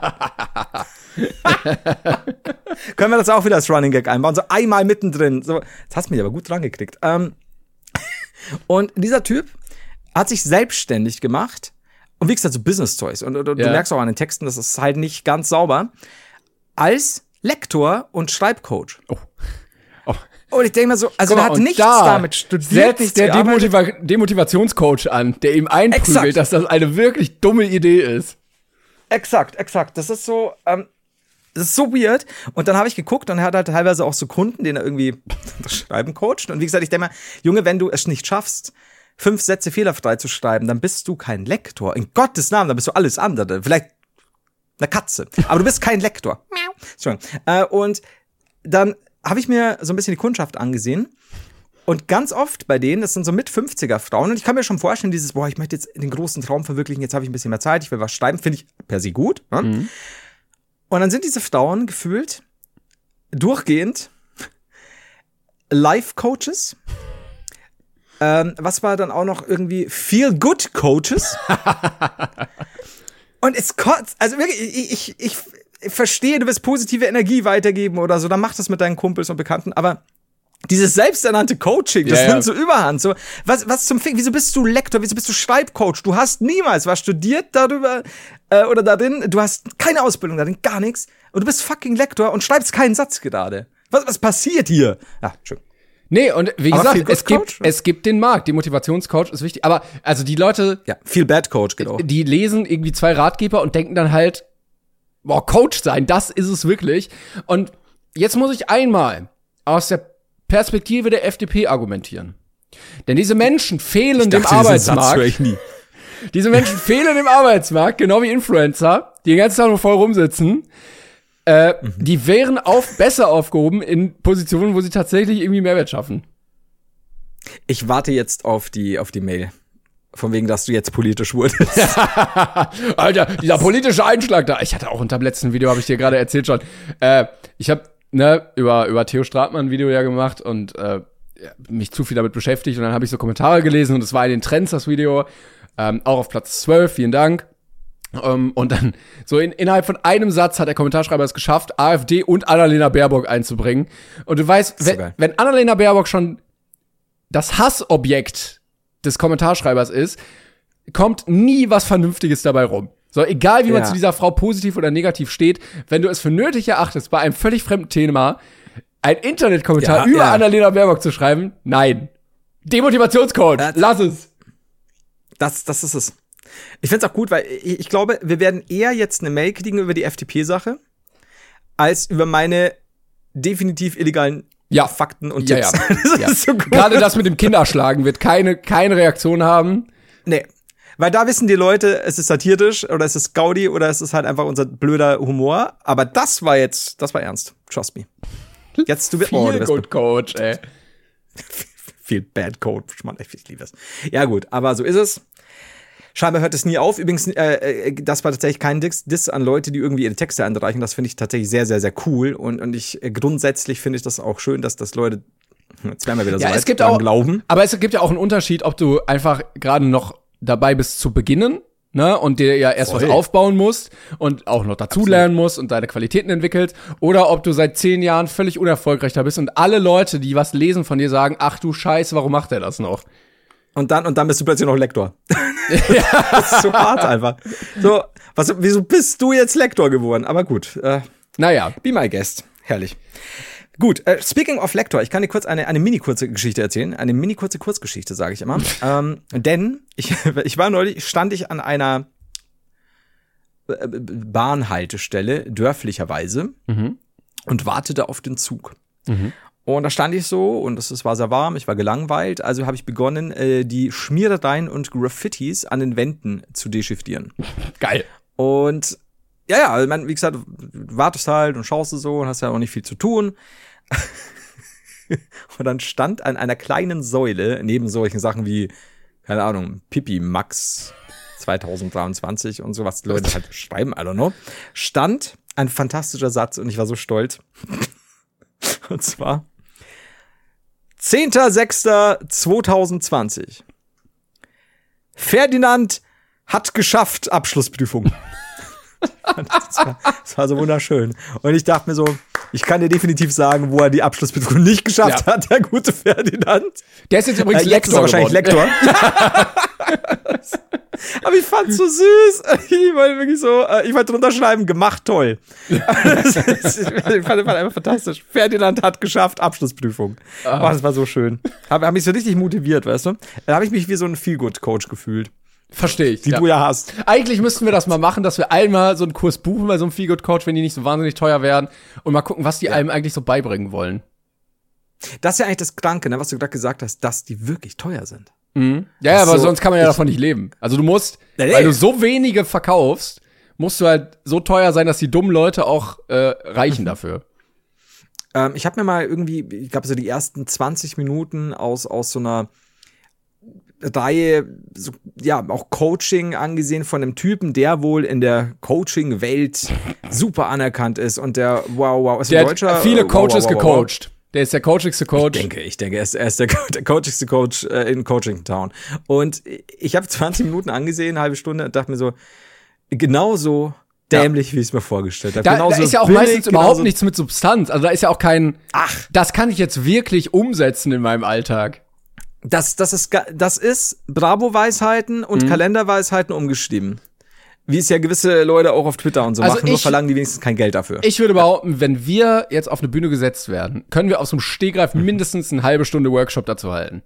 Können wir das auch wieder als Running Gag einbauen? So einmal mittendrin. So, das hast du mich aber gut dran gekriegt. Und dieser Typ hat sich selbstständig gemacht und wie gesagt so Business-Toys. Und du merkst auch an den Texten, das ist halt nicht ganz sauber. Als Lektor und Schreibcoach. Oh. Und ich denke mal so, also der hat nichts damit studiert. Setzt der Demotivationscoach an, der ihm einprügelt, dass das eine wirklich dumme Idee ist. Exakt. Das ist so weird. Und dann habe ich geguckt und er hat halt teilweise auch so Kunden, denen er irgendwie das Schreiben coacht. Und wie gesagt, ich denke mal, Junge, wenn du es nicht schaffst, 5 Sätze fehlerfrei zu schreiben, dann bist du kein Lektor. In Gottes Namen, dann bist du alles andere. Vielleicht eine Katze. Aber du bist kein Lektor. Und dann habe ich mir so ein bisschen die Kundschaft angesehen und ganz oft bei denen, das sind so mit 50er Frauen und ich kann mir schon vorstellen, dieses, ich möchte jetzt den großen Traum verwirklichen, jetzt habe ich ein bisschen mehr Zeit, ich will was schreiben, finde ich per se gut. Ne? Mhm. Und dann sind diese Frauen gefühlt durchgehend Life-Coaches, was war dann auch noch irgendwie Feel-Good-Coaches und es kotzt, also wirklich, ich verstehe, du willst positive Energie weitergeben oder so, dann mach das mit deinen Kumpels und Bekannten, aber dieses selbsternannte Coaching, das nimmt so überhand, so, was zum Fick, wieso bist du Lektor, wieso bist du Schreibcoach, du hast niemals was studiert darüber, oder darin, du hast keine Ausbildung darin, gar nichts, und du bist fucking Lektor und schreibst keinen Satz gerade. Was passiert hier? Ja, schön. Nee, und wie gesagt, es gibt den Markt, die Motivationscoach ist wichtig, aber, also die Leute. Ja, Feel Bad Coach, genau. Die lesen irgendwie 2 Ratgeber und denken dann halt, Coach sein, das ist es wirklich. Und jetzt muss ich einmal aus der Perspektive der FDP argumentieren. Denn diese Menschen fehlen dem Arbeitsmarkt. Diese Menschen fehlen dem Arbeitsmarkt, genau wie Influencer, die den ganzen Tag nur voll rumsitzen. Die wären besser aufgehoben in Positionen, wo sie tatsächlich irgendwie Mehrwert schaffen. Ich warte jetzt auf die Mail. Von wegen, dass du jetzt politisch wurdest. Alter, dieser politische Einschlag da. Ich hatte auch unter dem letzten Video, habe ich dir gerade erzählt schon. Ich habe über Theo Stratmann ein Video ja gemacht und mich zu viel damit beschäftigt. Und dann habe ich so Kommentare gelesen und es war in den Trends, das Video. Auch auf Platz 12, vielen Dank. Und dann so innerhalb von einem Satz hat der Kommentarschreiber es geschafft, AfD und Annalena Baerbock einzubringen. Und du weißt, wenn Annalena Baerbock schon das Hassobjekt des Kommentarschreibers ist, kommt nie was Vernünftiges dabei rum. So, egal wie man zu dieser Frau positiv oder negativ steht, wenn du es für nötig erachtest, bei einem völlig fremden Thema ein Internetkommentar über Annalena Baerbock zu schreiben, nein. Demotivationscoach, lass es. Das ist es. Ich find's auch gut, weil ich glaube, wir werden eher jetzt eine Mail kriegen über die FDP-Sache, als über meine definitiv illegalen Fakten und Tipps. Das ist so gut. Gerade das mit dem Kinderschlagen wird keine Reaktion haben. Nee. Weil da wissen die Leute, es ist satirisch oder es ist Gaudi oder es ist halt einfach unser blöder Humor. Aber das war ernst. Trust me. Jetzt du bist Good Coach, ey. Viel Bad Coach, Mann, ich liebe es. Ja gut, aber so ist es. Scheinbar hört es nie auf. Übrigens, das war tatsächlich kein Diss an Leute, die irgendwie ihre Texte einreichen. Das finde ich tatsächlich sehr, sehr, sehr cool. Und ich grundsätzlich finde ich das auch schön, dass das Leute, jetzt werden wir wieder so weit, es gibt auch, glauben. Aber es gibt ja auch einen Unterschied, ob du einfach gerade noch dabei bist zu beginnen, ne, und dir ja erst was aufbauen musst und auch noch dazulernen musst und deine Qualitäten entwickelst, oder ob du seit 10 Jahren völlig unerfolgreich da bist und alle Leute, die was lesen von dir, sagen, ach du Scheiße, warum macht er das noch? Und dann bist du plötzlich noch Lektor. Ja. Das ist so hart einfach. So, wieso bist du jetzt Lektor geworden? Aber gut. Naja. Be my guest. Herrlich. Gut, speaking of Lektor, ich kann dir kurz eine mini-kurze Geschichte erzählen. Eine mini-kurze Kurzgeschichte, sage ich immer. Denn ich war neulich, stand ich an einer Bahnhaltestelle, dörflicherweise, und wartete auf den Zug. Und da stand ich so und es war sehr warm, ich war gelangweilt, also habe ich begonnen, die Schmierereien und Graffitis an den Wänden zu dechiffrieren. Geil. Und ja, wie gesagt, du wartest halt und schaust du so und hast ja auch nicht viel zu tun. Und dann stand an einer kleinen Säule, neben solchen Sachen wie, keine Ahnung, Pipi Max 2023 und so, was die Leute halt schreiben, I don't know, stand ein fantastischer Satz und ich war so stolz. Und zwar 10.06.2020. Ferdinand hat geschafft, Abschlussprüfung. Das war so wunderschön. Und ich dachte mir so, ich kann dir definitiv sagen, wo er die Abschlussprüfung nicht geschafft hat, der gute Ferdinand. Der ist jetzt übrigens Lektor. Ist er wahrscheinlich Lektor. Aber ich fand's so süß. Ich wollte wirklich so, ich wollte drunter schreiben, gemacht toll. Ich fand einfach fantastisch. Ferdinand hat geschafft, Abschlussprüfung. Oh, das war so schön. Hab mich so richtig motiviert, weißt du? Da habe ich mich wie so ein Feel-Good-Coach gefühlt. Verstehe ich. Die du ja hast. Eigentlich müssten wir das mal machen, dass wir einmal so einen Kurs buchen bei so einem Feel-Good-Coach, wenn die nicht so wahnsinnig teuer werden, und mal gucken, was die einem eigentlich so beibringen wollen. Das ist ja eigentlich das Kranke, ne, was du gerade gesagt hast, dass die wirklich teuer sind. Mhm. Ja, aber sonst kann man ja davon nicht leben. Also du musst, weil du so wenige verkaufst, musst du halt so teuer sein, dass die dummen Leute auch reichen dafür. Ich habe mir mal irgendwie, ich glaube so die ersten 20 Minuten aus so einer Reihe, so, ja, auch Coaching angesehen von einem Typen, der wohl in der Coaching-Welt super anerkannt ist und der, wow, ist ein Deutscher. Hat viele Coaches gecoacht. Der ist der coachigste Coach. Ich denke, er ist der coachigste Coach in Coaching Town. Und ich habe 20 Minuten angesehen, eine halbe Stunde, und dachte mir so, genauso dämlich, wie ich es mir vorgestellt habe. Da ist ja auch meistens überhaupt nichts mit Substanz. Also da ist ja auch kein, das kann ich jetzt wirklich umsetzen in meinem Alltag. Das ist Bravo-Weisheiten und Kalenderweisheiten umgeschrieben. Wie es ja gewisse Leute auch auf Twitter und so machen, nur verlangen die wenigstens kein Geld dafür. Ich würde behaupten, wenn wir jetzt auf eine Bühne gesetzt werden, können wir aus dem Stegreif mindestens eine halbe Stunde Workshop dazu halten.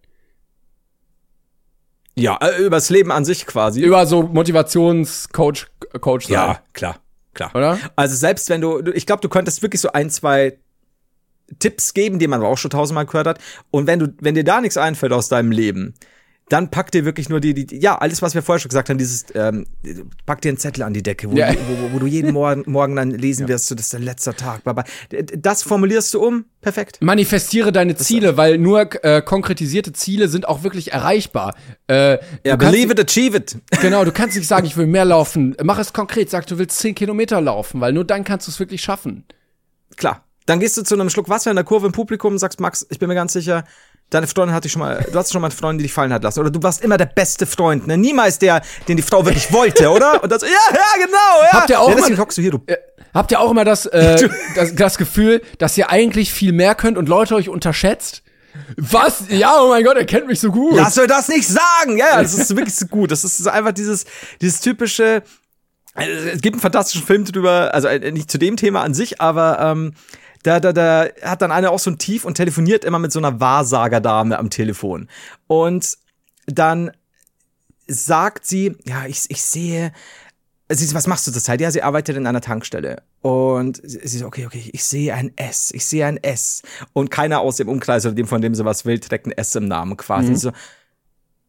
Ja, übers Leben an sich quasi. Über so Motivationscoach sein. Ja, klar. Oder? Also selbst wenn ich glaube, du könntest wirklich so 1, 2 Tipps geben, die man aber auch schon 1000-mal gehört hat. Und wenn dir da nichts einfällt aus deinem Leben, dann pack dir wirklich nur alles, was wir vorher schon gesagt haben, pack dir einen Zettel an die Decke, wo du jeden Morgen dann lesen wirst, so, das ist dein letzter Tag. Das formulierst du perfekt. Manifestiere deine Ziele, weil nur konkretisierte Ziele sind auch wirklich erreichbar. Believe it, achieve it. Genau, du kannst nicht sagen, ich will mehr laufen. Mach es konkret, sag, du willst 10 Kilometer laufen, weil nur dann kannst du es wirklich schaffen. Klar. Dann gehst du zu einem Schluck Wasser in der Kurve im Publikum und sagst, Max, ich bin mir ganz sicher, deine Freundin du hast schon mal eine Freundin, die dich fallen hat lassen. Oder du warst immer der beste Freund, ne? Niemals der, den die Frau wirklich wollte, oder? Und dann so, genau, ja. Habt ihr auch deswegen hockst du hier, habt ihr auch immer das Gefühl, dass ihr eigentlich viel mehr könnt und Leute euch unterschätzt? Was? Ja, oh mein Gott, er kennt mich so gut. Lass euch das nicht sagen! Ja, das ist wirklich so gut. Das ist einfach dieses typische, es gibt einen fantastischen Film drüber, also nicht zu dem Thema an sich, aber da hat dann einer auch so ein Tief und telefoniert immer mit so einer Wahrsagerdame am Telefon. Und dann sagt sie, ja, ich sehe, was machst du zurzeit? Ja, sie arbeitet in einer Tankstelle. Und sie so, okay, ich sehe ein S. Und keiner aus dem Umkreis oder dem, von dem sie was will, trägt ein S im Namen quasi. So,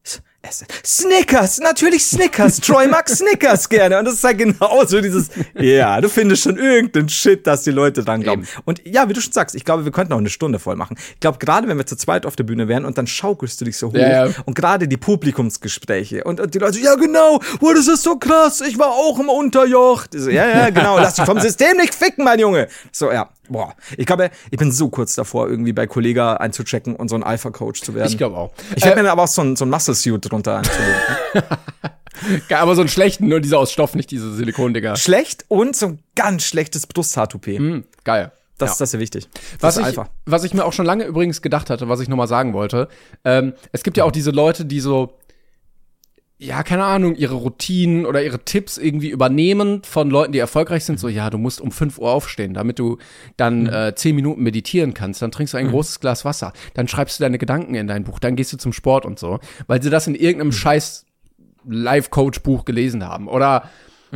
essen. Snickers, natürlich Snickers. Troy mag Snickers gerne. Und das ist halt genauso dieses, ja, du findest schon irgendeinen Shit, dass die Leute dran glauben. Eben. Und ja, wie du schon sagst, ich glaube, wir könnten auch eine Stunde voll machen. Ich glaube, gerade wenn wir zu zweit auf der Bühne wären und dann schaukelst du dich so hoch. Ja. Und gerade die Publikumsgespräche und die Leute, ja genau, das ist so krass, ich war auch im Unterjoch. So, ja, genau, lass dich vom System nicht ficken, mein Junge. So, ja, boah. Ich glaube, ich bin so kurz davor, irgendwie bei Kollega einzuchecken und so ein Alpha-Coach zu werden. Ich glaube auch. Ich werde mir aber auch so ein Muscle-Suit drunter anzulegen. Aber so einen schlechten, nur diese aus Stoff, nicht diese Silikon-Dinger. Schlecht und so ein ganz schlechtes Brusthaar-Toupet. Geil. Das ist ja wichtig. Was ich mir auch schon lange übrigens gedacht hatte, was ich nochmal sagen wollte, es gibt ja auch diese Leute, die so, ja, keine Ahnung, ihre Routinen oder ihre Tipps irgendwie übernehmen von Leuten, die erfolgreich sind. So, ja, du musst um 5 Uhr aufstehen, damit du dann 10 Minuten meditieren kannst. Dann trinkst du ein großes Glas Wasser. Dann schreibst du deine Gedanken in dein Buch. Dann gehst du zum Sport und so. Weil sie das in irgendeinem scheiß Life-Coach-Buch gelesen haben. Oder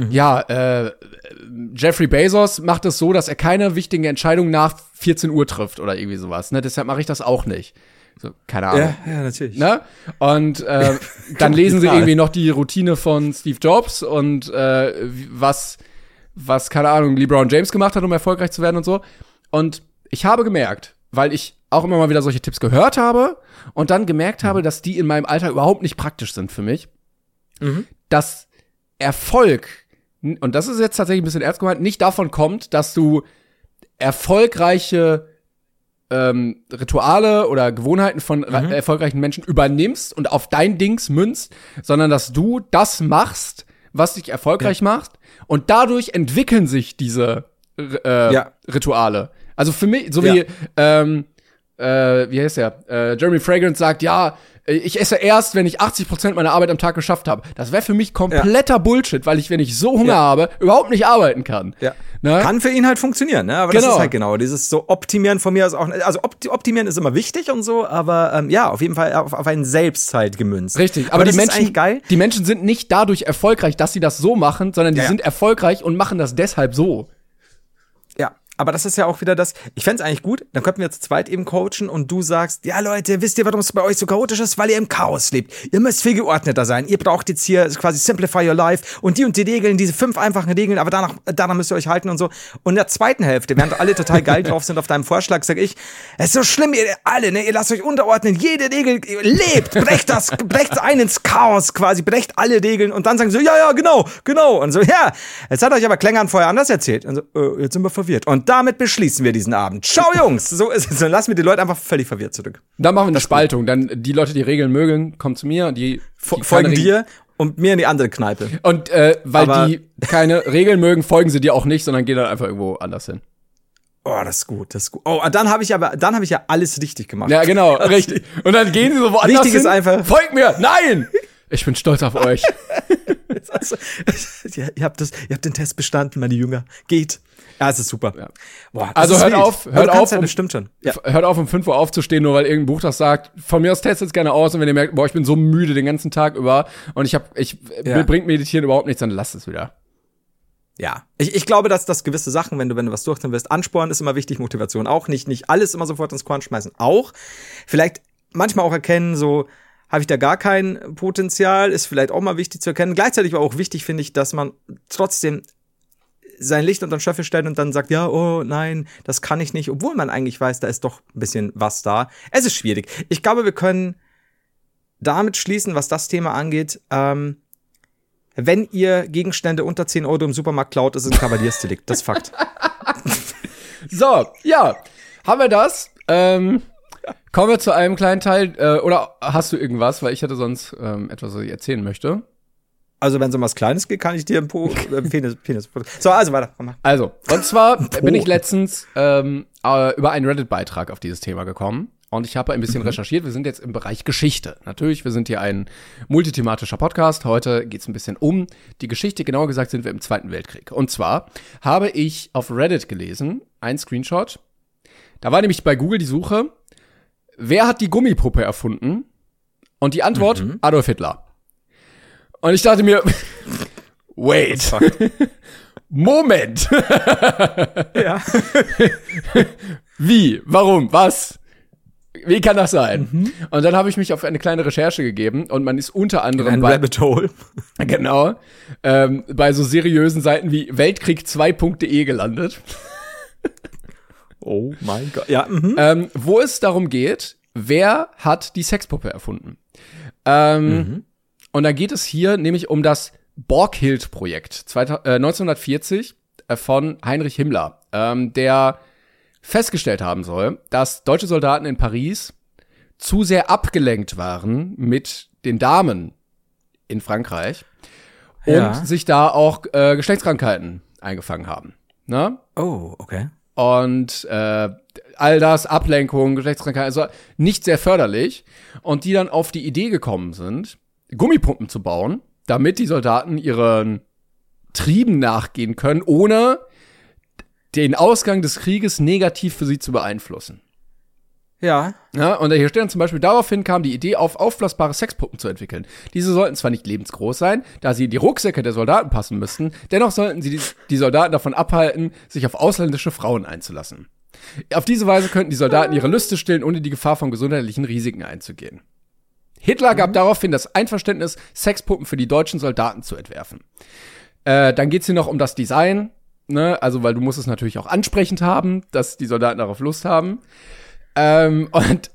Jeffrey Bezos macht es so, dass er keine wichtigen Entscheidungen nach 14 Uhr trifft oder irgendwie sowas. Ne? Deshalb mache ich das auch nicht. So, keine Ahnung. Ja, natürlich. Ne? Und dann lesen sie irgendwie noch die Routine von Steve Jobs und was, keine Ahnung, LeBron James gemacht hat, um erfolgreich zu werden und so. Und ich habe gemerkt, weil ich auch immer mal wieder solche Tipps gehört habe und dann gemerkt habe, dass die in meinem Alter überhaupt nicht praktisch sind für mich, dass Erfolg, und das ist jetzt tatsächlich ein bisschen ernst gemeint, nicht davon kommt, dass du erfolgreiche Rituale oder Gewohnheiten von erfolgreichen Menschen übernimmst und auf dein Dings münzt, sondern dass du das machst, was dich erfolgreich macht, und dadurch entwickeln sich diese Rituale. Also für mich, so wie wie heißt der? Jeremy Fragrance sagt, ja, ich esse erst, wenn ich 80% meiner Arbeit am Tag geschafft habe. Das wäre für mich kompletter Bullshit, weil ich, wenn ich so Hunger habe, überhaupt nicht arbeiten kann. Ja. Ne? Kann für ihn halt funktionieren, ne? Aber das ist halt genau dieses so Optimieren von mir aus auch. Also Optimieren ist immer wichtig und so, aber auf jeden Fall auf einen selbst halt gemünzt. Richtig, aber die ist eigentlich geil. Die Menschen sind nicht dadurch erfolgreich, dass sie das so machen, sondern die sind erfolgreich und machen das deshalb so. Ja. Aber das ist ja auch wieder das, ich fänd's eigentlich gut, dann könnten wir zu zweit eben coachen und du sagst, ja Leute, wisst ihr, warum es bei euch so chaotisch ist? Weil ihr im Chaos lebt. Ihr müsst viel geordneter sein. Ihr braucht jetzt hier quasi Simplify Your Life und die Regeln, diese 5 einfachen Regeln, aber danach müsst ihr euch halten und so. Und in der zweiten Hälfte, während alle total geil drauf sind auf deinem Vorschlag, sag ich, es ist so schlimm, ihr alle, ne, ihr lasst euch unterordnen, jede Regel, ihr lebt, brecht ein ins Chaos quasi, brecht alle Regeln und dann sagen sie so, ja, genau. Und so, ja, jetzt hat euch aber Klängern vorher anders erzählt. Und so, jetzt sind wir verwirrt. Und damit beschließen wir diesen Abend. Ciao, Jungs! So ist es. Dann lassen wir die Leute einfach völlig verwirrt zurück. Dann machen wir eine Spaltung. Dann die Leute, die Regeln mögen, kommen zu mir und die folgen dir und mir in die andere Kneipe. Und weil die keine Regeln mögen, folgen sie dir auch nicht, sondern gehen dann einfach irgendwo anders hin. Oh, das ist gut. Oh, dann habe ich ja alles richtig gemacht. Ja, genau, richtig. Und dann gehen sie so woanders Wichtig hin. Ist einfach, folgt mir! Nein! Ich bin stolz auf euch. Also, ihr habt den Test bestanden, meine Jünger. Geht. Ja, es ist super. Ja. Boah, also hört auf, das stimmt schon. Ja. Hört auf, um 5 Uhr aufzustehen, nur weil irgendein Buch das sagt. Von mir aus testet es gerne aus und wenn ihr merkt, boah, ich bin so müde den ganzen Tag über und bringt Meditieren überhaupt nichts, dann lasst es wieder. Ja, ich glaube, dass das gewisse Sachen, wenn du was durchziehen willst, Ansporn ist immer wichtig, Motivation auch nicht alles immer sofort ins Korn schmeißen. Auch vielleicht manchmal auch erkennen, so habe ich da gar kein Potenzial, ist vielleicht auch mal wichtig zu erkennen. Gleichzeitig aber auch wichtig, finde ich, dass man trotzdem sein Licht unter den Scheffel stellt und dann sagt, ja, oh nein, das kann ich nicht, obwohl man eigentlich weiß, da ist doch ein bisschen was da. Es ist schwierig. Ich glaube, wir können damit schließen, was das Thema angeht. Wenn ihr Gegenstände unter 10 Euro im Supermarkt klaut, ist es ein Kavaliersdelikt. Das ist Fakt. So, ja, haben wir das. Kommen wir zu einem kleinen Teil. Oder hast du irgendwas? Weil ich hätte sonst etwas, was ich erzählen möchte. Also, wenn es um was Kleines geht, kann ich dir Penis. So, also weiter. Also, und zwar bin ich letztens über einen Reddit-Beitrag auf dieses Thema gekommen. Und ich habe ein bisschen recherchiert. Wir sind jetzt im Bereich Geschichte. Natürlich, wir sind hier ein multithematischer Podcast. Heute geht es ein bisschen um die Geschichte. Genauer gesagt sind wir im Zweiten Weltkrieg. Und zwar habe ich auf Reddit gelesen, ein Screenshot. Da war nämlich bei Google die Suche, wer hat die Gummipuppe erfunden? Und die Antwort, Adolf Hitler. Und ich dachte mir, wait, Moment. Ja. Wie? Warum? Was? Wie kann das sein? Und dann habe ich mich auf eine kleine Recherche gegeben und man ist unter anderem ein Rabbit Hole. Genau. Bei so seriösen Seiten wie weltkrieg2.de gelandet. Oh mein Gott. Ja. Wo es darum geht, wer hat die Sexpuppe erfunden? Und dann geht es hier nämlich um das Borghild-Projekt 1940 von Heinrich Himmler, der festgestellt haben soll, dass deutsche Soldaten in Paris zu sehr abgelenkt waren mit den Damen in Frankreich und sich da auch Geschlechtskrankheiten eingefangen haben. Ne? Oh, okay. Und all das, Ablenkung, Geschlechtskrankheiten, also nicht sehr förderlich. Und die dann auf die Idee gekommen sind, Gummipumpen zu bauen, damit die Soldaten ihren Trieben nachgehen können, ohne den Ausgang des Krieges negativ für sie zu beeinflussen. Ja. Ja, und hier steht dann zum Beispiel, daraufhin kam die Idee auf, aufblasbare Sexpuppen zu entwickeln. Diese sollten zwar nicht lebensgroß sein, da sie in die Rucksäcke der Soldaten passen müssten, dennoch sollten sie die Soldaten davon abhalten, sich auf ausländische Frauen einzulassen. Auf diese Weise könnten die Soldaten ihre Lüste stillen, ohne die Gefahr von gesundheitlichen Risiken einzugehen. Hitler gab daraufhin das Einverständnis, Sexpuppen für die deutschen Soldaten zu entwerfen. Dann geht's hier noch um das Design, ne? Also, weil du musst es natürlich auch ansprechend haben, dass die Soldaten darauf Lust haben. Und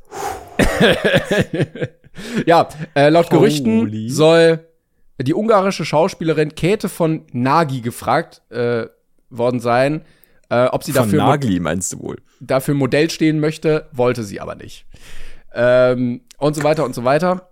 ja, laut Gerüchten soll die ungarische Schauspielerin Käthe von Nagy gefragt worden sein, ob sie von Nagy, meinst du wohl? Dafür Modell stehen möchte, wollte sie aber nicht. Und so weiter und so weiter.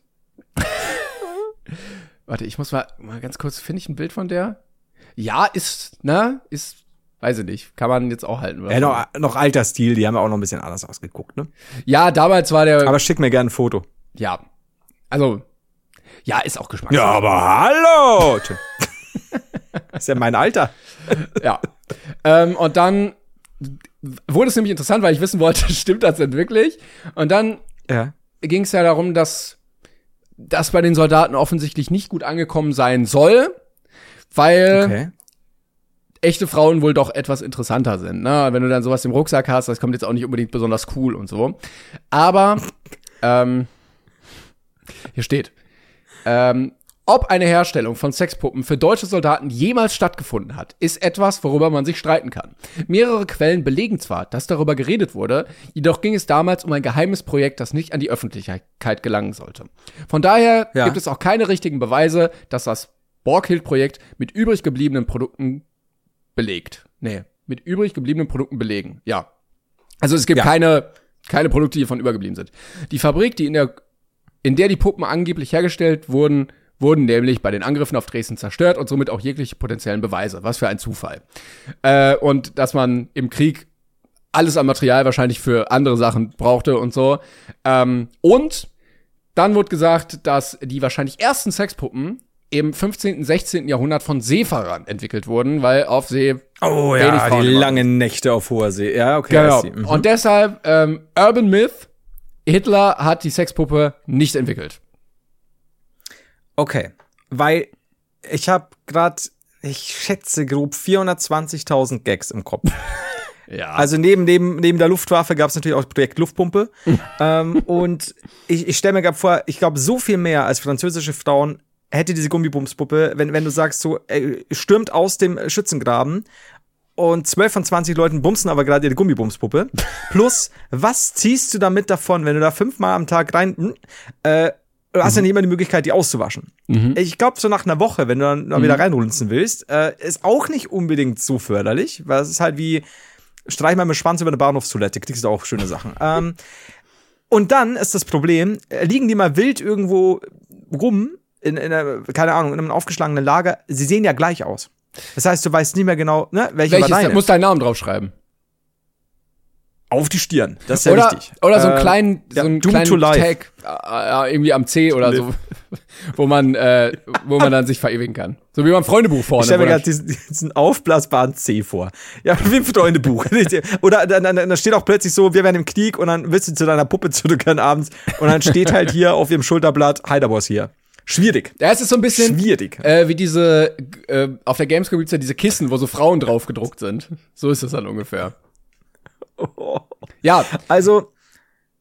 Warte, ich muss mal ganz kurz, finde ich ein Bild von der? Ja, ist, weiß ich nicht, kann man jetzt auch halten. Oder ja, noch alter Stil, die haben ja auch noch ein bisschen anders ausgeguckt, ne? Ja, damals war der. Aber schick mir gerne ein Foto. Ja, also, ja, ist auch Geschmackssache. Ja, aber hallo! Ist ja mein Alter. Ja. Und dann wurde es nämlich interessant, weil ich wissen wollte, stimmt das denn wirklich? Und dann ging es ja darum, dass das bei den Soldaten offensichtlich nicht gut angekommen sein soll, weil echte Frauen wohl doch etwas interessanter sind. Ne? Wenn du dann sowas im Rucksack hast, das kommt jetzt auch nicht unbedingt besonders cool und so. Aber hier steht, ob eine Herstellung von Sexpuppen für deutsche Soldaten jemals stattgefunden hat, ist etwas, worüber man sich streiten kann. Mehrere Quellen belegen zwar, dass darüber geredet wurde, jedoch ging es damals um ein geheimes Projekt, das nicht an die Öffentlichkeit gelangen sollte. Von daher gibt es auch keine richtigen Beweise, dass das Borghild-Projekt mit übrig gebliebenen Produkten belegt. Mit übrig gebliebenen Produkten belegen. Ja. Also es gibt keine Produkte, die davon übergeblieben sind. Die Fabrik, in der die Puppen angeblich hergestellt wurden nämlich bei den Angriffen auf Dresden zerstört und somit auch jegliche potenziellen Beweise. Was für ein Zufall. Und dass man im Krieg alles an Material wahrscheinlich für andere Sachen brauchte und so. Und dann wurde gesagt, dass die wahrscheinlich ersten Sexpuppen im 15., 16. Jahrhundert von Seefahrern entwickelt wurden, weil auf See wenig Frauen die langen Nächte auf hoher See. Ja, okay. Genau. Und deshalb Urban Myth, Hitler hat die Sexpuppe nicht entwickelt. Okay, weil ich habe gerade, ich schätze grob 420.000 Gags im Kopf. Ja. Also neben der Luftwaffe gab es natürlich auch das Projekt Luftpumpe. Und ich stelle mir gerade vor, ich glaube, so viel mehr als französische Frauen hätte diese Gummibumspuppe, wenn du sagst, so stürmt aus dem Schützengraben und 12 von 20 Leuten bumsen aber gerade ihre Gummibumspuppe. Plus, was ziehst du damit davon, wenn du da 5-mal am Tag rein du hast ja nicht immer die Möglichkeit, die auszuwaschen. Ich glaube, so nach einer Woche, wenn du dann wieder reinrunzen willst, ist auch nicht unbedingt so förderlich, weil es ist halt wie, streich mal mit dem Schwanz über eine Bahnhofstoilette, kriegst du auch schöne Sachen. Und dann ist das Problem, liegen die mal wild irgendwo rum, in einem aufgeschlagenen Lager, sie sehen ja gleich aus. Das heißt, du weißt nicht mehr genau, ne, welche war deine. Du musst deinen Namen draufschreiben. Auf die Stirn, das ist ja wichtig. Oder so einen kleinen Tag irgendwie am C oder so, wo man dann sich verewigen kann. So wie beim Freundebuch vorne. Ich stelle mir gerade diesen aufblasbaren C vor. Ja, wie im Freundebuch. Oder dann steht auch plötzlich so, wir werden im Krieg und dann willst du zu deiner Puppe zurückkehren abends und dann steht halt hier auf ihrem Schulterblatt Heiderboss hier. Schwierig. Ja, es ist so ein bisschen schwierig. Wie diese, auf der Gamescom gibt's ja diese Kissen, wo so Frauen drauf gedruckt sind. So ist das dann ungefähr. Oh. Ja. Also,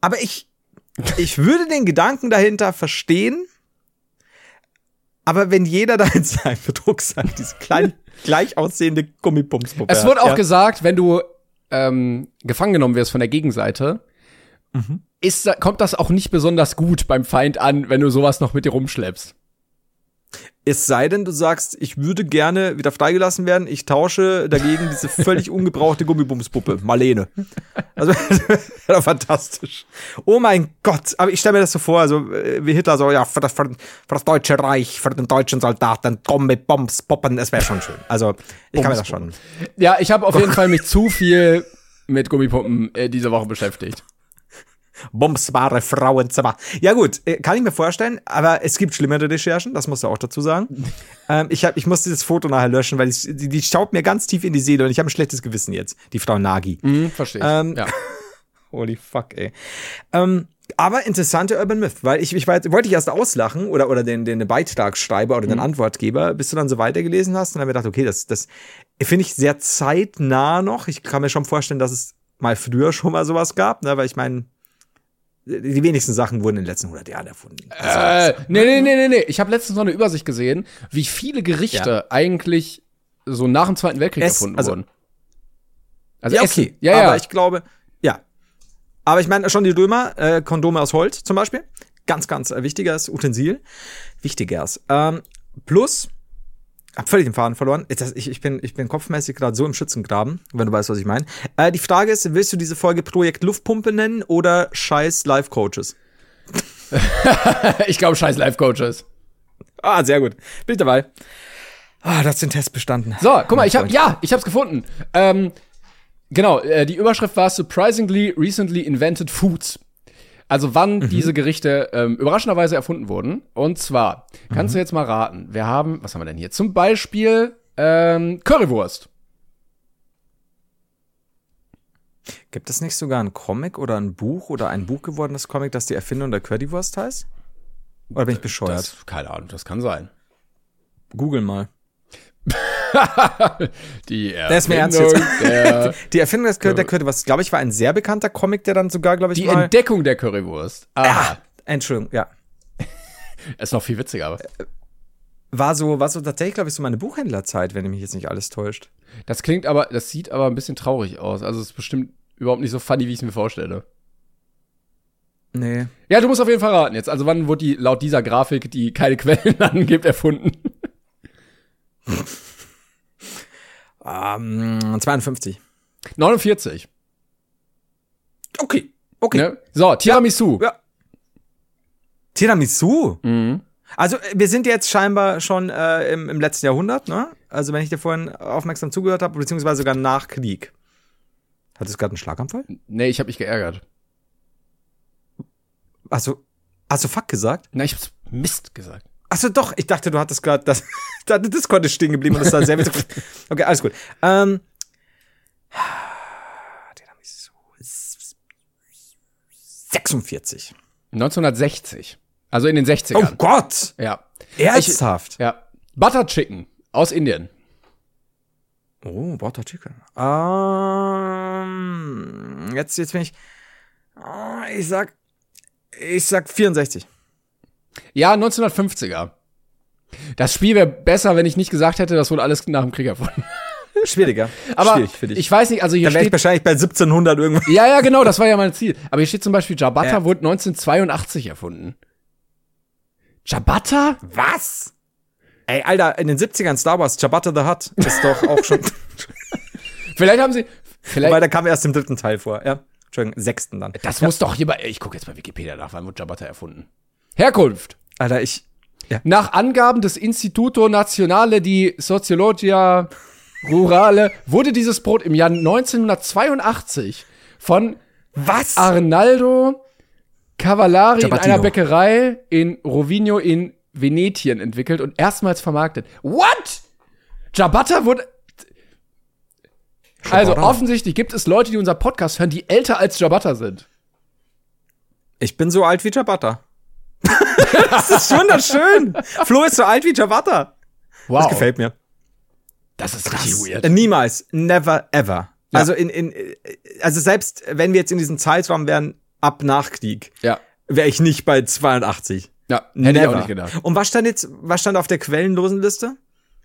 Aber ich würde den Gedanken dahinter verstehen, aber wenn jeder da in seinem Rucksack diese kleine, gleich aussehende Gummibumspuppe Es wird auch gesagt, wenn du gefangen genommen wirst von der Gegenseite, kommt das auch nicht besonders gut beim Feind an, wenn du sowas noch mit dir rumschleppst. Es sei denn, du sagst, ich würde gerne wieder freigelassen werden, ich tausche dagegen diese völlig ungebrauchte Gummibumspuppe, Marlene. Also, das wäre fantastisch. Oh mein Gott, aber ich stelle mir das so vor, also wie Hitler so, ja, für das Deutsche Reich, für den deutschen Soldaten, Gummibumspuppen, es wäre schon schön. Also, ich kann mir das schon. Ja, ich habe auf jeden Fall mich zu viel mit Gummipuppen diese Woche beschäftigt. Bumsbare Frauenzimmer. Ja gut, kann ich mir vorstellen, aber es gibt schlimmere Recherchen, das musst du auch dazu sagen. Ich muss dieses Foto nachher löschen, weil die schaut mir ganz tief in die Seele und ich habe ein schlechtes Gewissen jetzt, die Frau Nagy. Verstehe ich, ja. Holy fuck, ey. Aber interessante Urban Myth, weil wollte ich erst auslachen oder den Beitragsschreiber oder den Antwortgeber, bis du dann so weitergelesen hast und dann habe ich gedacht, okay, das finde ich sehr zeitnah noch. Ich kann mir schon vorstellen, dass es mal früher schon mal sowas gab, ne, weil ich meine, die wenigsten Sachen wurden in den letzten 100 Jahren erfunden. Nee. Ich habe letztens noch eine Übersicht gesehen, wie viele Gerichte eigentlich so nach dem Zweiten Weltkrieg erfunden wurden. Also ja, okay. Ja. Aber ich glaube, ja. Aber ich meine schon die Römer, Kondome aus Holz zum Beispiel. Ganz, ganz wichtiges Utensil. Plus, hab völlig den Faden verloren. Ich bin kopfmäßig gerade so im Schützengraben, wenn du weißt, was ich meine. Die Frage ist, willst du diese Folge Projekt Luftpumpe nennen oder Scheiß Life-Coaches? Ich glaube Scheiß Life-Coaches. Ah, sehr gut. Bin ich dabei. Ah, du hast den Test bestanden. So, guck mal, ich hab's gefunden. Genau, die Überschrift war Surprisingly Recently Invented Foods. Also wann diese Gerichte überraschenderweise erfunden wurden. Und zwar, kannst du jetzt mal raten, was haben wir denn hier? Zum Beispiel Currywurst. Gibt es nicht sogar ein Comic oder ein Buch gewordenes Comic, das die Erfindung der Currywurst heißt? Oder bin ich bescheuert? Keine Ahnung, das kann sein. Google mal. Die Erfindung, ist mir ernst jetzt. Die Erfindung der Currywurst, glaube ich, war ein sehr bekannter Comic, der dann sogar, glaube ich, die Entdeckung der Currywurst. Entschuldigung, ja. Ist noch viel witziger, aber. War so tatsächlich, glaube ich, so meine Buchhändlerzeit, wenn mich jetzt nicht alles täuscht. Das sieht aber ein bisschen traurig aus. Also es ist bestimmt überhaupt nicht so funny, wie ich es mir vorstelle. Nee. Ja, du musst auf jeden Fall raten jetzt. Also wann wurde die laut dieser Grafik, die keine Quellen angibt, erfunden? 52. 49. Okay. Ne? So, Tiramisu. Ja. Tiramisu? Also, wir sind jetzt scheinbar schon im letzten Jahrhundert, ne? Also, wenn ich dir vorhin aufmerksam zugehört habe, beziehungsweise sogar nach Krieg. Hattest du gerade einen Schlaganfall? Nee, ich habe mich geärgert. Hast du Fuck gesagt? Nein, ich hab's Mist gesagt. Achso, doch, ich dachte, du hattest gerade das Discord ist stehen geblieben und das war sehr witzig. Okay, alles gut. 46. 1960. Also in den 60ern. Oh Gott! Ja. Ernsthaft? Ja. Butter Chicken aus Indien. Oh, Butter Chicken. Jetzt bin ich. Ich sag 64. Ja, 1950er. Das Spiel wäre besser, wenn ich nicht gesagt hätte, das wurde alles nach dem Krieg erfunden. Schwieriger. Aber schwierig für dich. Ich weiß nicht, also hier da wäre ich wahrscheinlich bei 1700 irgendwann. Ja, genau, das war ja mein Ziel. Aber hier steht zum Beispiel, Ciabatta wurde 1982 erfunden. Ciabatta? Was? Ey, Alter, in den 70ern Star Wars, Ciabatta the Hutt ist doch auch schon. Vielleicht haben sie. Weil da kam erst im 3. Teil vor, ja. Entschuldigung, 6. dann. Das muss doch hier ich gucke jetzt bei Wikipedia nach, wann wurde Ciabatta erfunden? Herkunft. Alter, Nach Angaben des Instituto Nazionale di Sociologia Rurale wurde dieses Brot im Jahr 1982 von Arnaldo Cavallari in einer Bäckerei in Rovigno in Venetien entwickelt und erstmals vermarktet. What? Ciabatta wurde. Also offensichtlich gibt es Leute, die unser Podcast hören, die älter als Ciabatta sind. Ich bin so alt wie Ciabatta. Das ist wunderschön. Flo ist so alt wie Ciabatta. Wow. Das gefällt mir. Das ist richtig weird. Niemals. Never ever. Ja. Also also selbst wenn wir jetzt in diesem Zeitraum wären, ab Nachkrieg, Ja. wäre ich nicht bei 82. Ja, hätte ich auch nicht gedacht. Und was stand auf der quellenlosen Liste?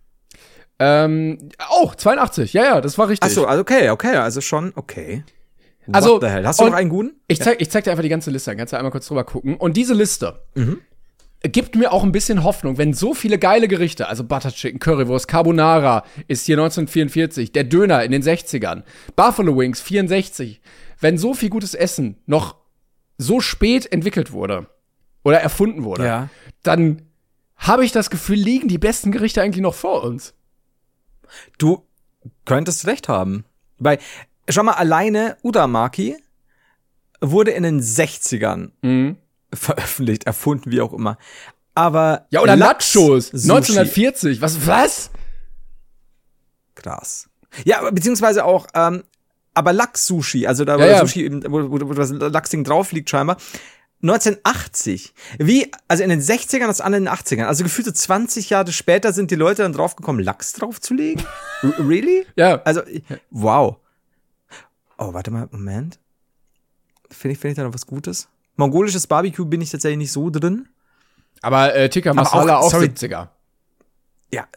Auch 82. Ja, das war richtig. Ach so, also okay, also schon okay. Also, What the hell? Hast du noch einen guten? Ich zeig dir einfach die ganze Liste, dann kannst du einmal kurz drüber gucken. Und diese Liste gibt mir auch ein bisschen Hoffnung, wenn so viele geile Gerichte, also Butter Chicken, Currywurst, Carbonara ist hier 1944, der Döner in den 60ern, Buffalo Wings 64, wenn so viel gutes Essen noch so spät entwickelt wurde oder erfunden wurde, dann habe ich das Gefühl, liegen die besten Gerichte eigentlich noch vor uns. Du könntest recht haben. Weil, schau mal, alleine Udamaki wurde in den 60ern veröffentlicht, erfunden, wie auch immer. Aber ja, oder Nachos, Sushi. 1940, was? Krass. Ja, beziehungsweise auch, aber Lachs-Sushi, also da war Sushi, wo das Lachsding drauf liegt scheinbar, 1980. Also in den 60ern, das andere in den 80ern. Also gefühlte 20 Jahre später sind die Leute dann draufgekommen, Lachs draufzulegen? Really? Ja. Also, wow. Oh, warte mal, Moment. Finde ich da noch was Gutes? Mongolisches Barbecue bin ich tatsächlich nicht so drin. Aber Tikka Masala auch 70er. Ja,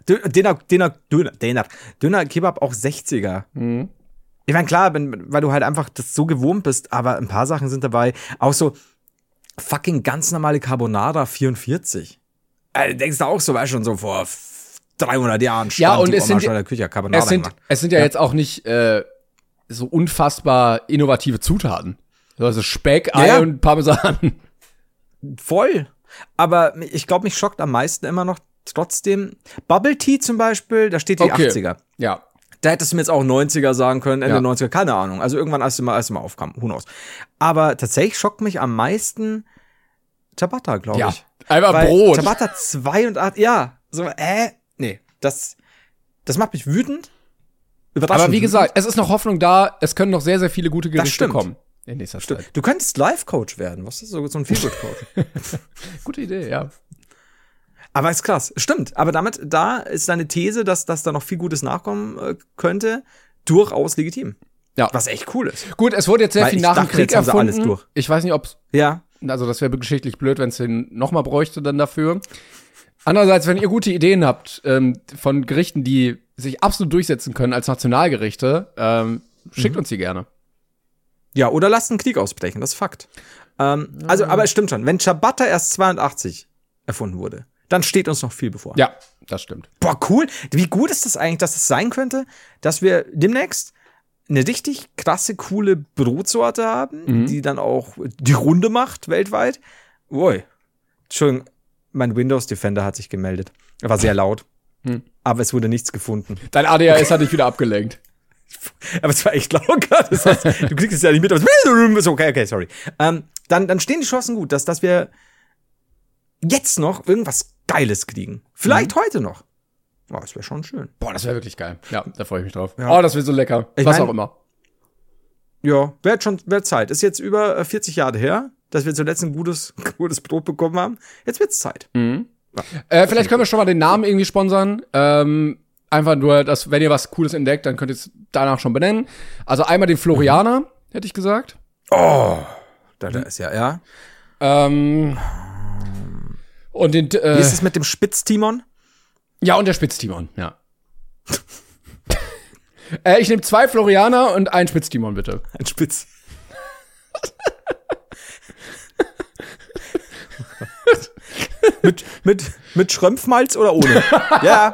Döner Kebab auch 60er. Ich meine, klar, weil du halt einfach das so gewohnt bist, aber ein paar Sachen sind dabei. Auch so fucking ganz normale Carbonara 44. Denkst du auch so, weißt schon so vor 300 Jahren stand und die Oma schon in der Küche Carbonara gemacht. Es sind ja jetzt auch nicht so unfassbar innovative Zutaten. Also Speck, Ei und Parmesan. Voll. Aber ich glaube, mich schockt am meisten immer noch trotzdem Bubble Tea zum Beispiel, da steht die 80er. Ja. Da hättest du mir jetzt auch 90er sagen können, Ende 90er, keine Ahnung. Also irgendwann, als du mal aufkam, who knows. Aber tatsächlich schockt mich am meisten Ciabatta, glaube ich. Einfach weil Brot. Ciabatta 82, nee, das macht mich wütend. Aber wie gesagt, es ist noch Hoffnung da, es können noch sehr, sehr viele gute Gerichte kommen. In nächster Zeit. Du könntest Life-Coach werden, was ist so ein Feelgood-Coach? Gute Idee, ja. Aber ist krass, stimmt. Aber da ist deine These, dass da noch viel Gutes nachkommen könnte, durchaus legitim. Ja. Was echt cool ist. Gut, es wurde jetzt sehr viel nach dem Krieg erfunden. Alles durch. Ich weiß nicht, ob's. Ja. Also, das wäre geschichtlich blöd, wenn es den nochmal bräuchte dann dafür. Andererseits, wenn ihr gute Ideen habt von Gerichten, die sich absolut durchsetzen können als Nationalgerichte, schickt uns die gerne. Ja, oder lasst einen Krieg ausbrechen, das ist Fakt. Also, aber es stimmt schon, wenn Ciabatta erst 82 erfunden wurde, dann steht uns noch viel bevor. Ja, das stimmt. Boah, cool. Wie gut ist das eigentlich, dass es sein könnte, dass wir demnächst eine richtig krasse, coole Brotsorte haben, die dann auch die Runde macht weltweit. Ui. Entschuldigung, mein Windows Defender hat sich gemeldet. Er war sehr laut. Aber es wurde nichts gefunden. Dein ADHS hat dich wieder abgelenkt. Aber es war echt laut gerade. Das heißt, du kriegst es ja nicht mit. Aber okay, sorry. Dann stehen die Chancen gut, dass wir jetzt noch irgendwas Geiles kriegen. Vielleicht heute noch. Oh, das wäre schon schön. Boah, das wäre wirklich geil. Ja, da freue ich mich drauf. Ja. Oh, das wird so lecker. Was auch immer. Ja, wäre Zeit. Ist jetzt über 40 Jahre her, dass wir zuletzt ein gutes Brot bekommen haben. Jetzt wird's Zeit. Ja. Vielleicht können wir schon mal den Namen irgendwie sponsern. Einfach nur, dass, wenn ihr was Cooles entdeckt, dann könnt ihr es danach schon benennen. Also einmal den Florianer, hätte ich gesagt. Oh, da ist ja. Und den, wie ist es mit dem Spitztimon? Ja, und der Spitztimon, ja. Ich nehme 2 Florianer und einen Spitztimon, bitte. Ein Spitz. mit Schrömpfmalz oder ohne? Ja.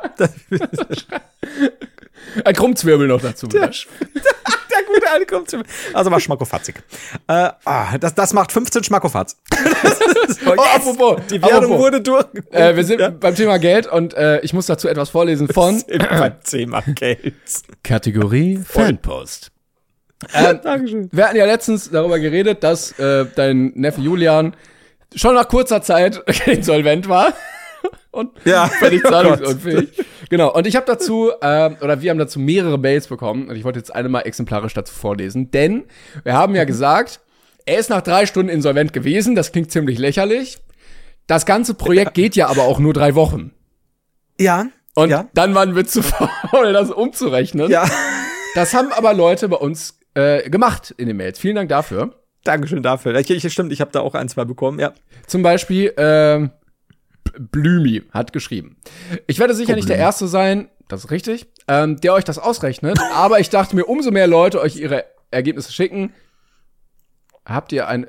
Ein Krummzwirbel noch dazu. Der gute alte Krummzwirbel. Also war schmackofatzig. Das macht 15 Schmackofatz. Apropos, die Währung wurde durch. Wir sind beim Thema Geld und ich muss dazu etwas vorlesen von beim Thema Geld. Kategorie Fanpost. Dankeschön. Wir hatten ja letztens darüber geredet, dass dein Neffe Julian schon nach kurzer Zeit insolvent war und völlig zahlungsunfähig. Genau, und ich habe dazu, wir haben dazu mehrere Mails bekommen und ich wollte jetzt eine mal exemplarisch dazu vorlesen, denn wir haben ja gesagt, er ist nach 3 Stunden insolvent gewesen, das klingt ziemlich lächerlich. Das ganze Projekt geht ja aber auch nur 3 Wochen. Ja. Und dann waren wir zu faul, das umzurechnen. Ja. Das haben aber Leute bei uns gemacht in den Mails. Vielen Dank dafür. Dankeschön dafür. Stimmt, ich habe da auch 1, 2 bekommen, ja. Zum Beispiel, Blümi hat geschrieben: Ich werde sicher nicht der Erste sein, das ist richtig, der euch das ausrechnet, aber ich dachte mir, umso mehr Leute euch ihre Ergebnisse schicken, habt ihr eine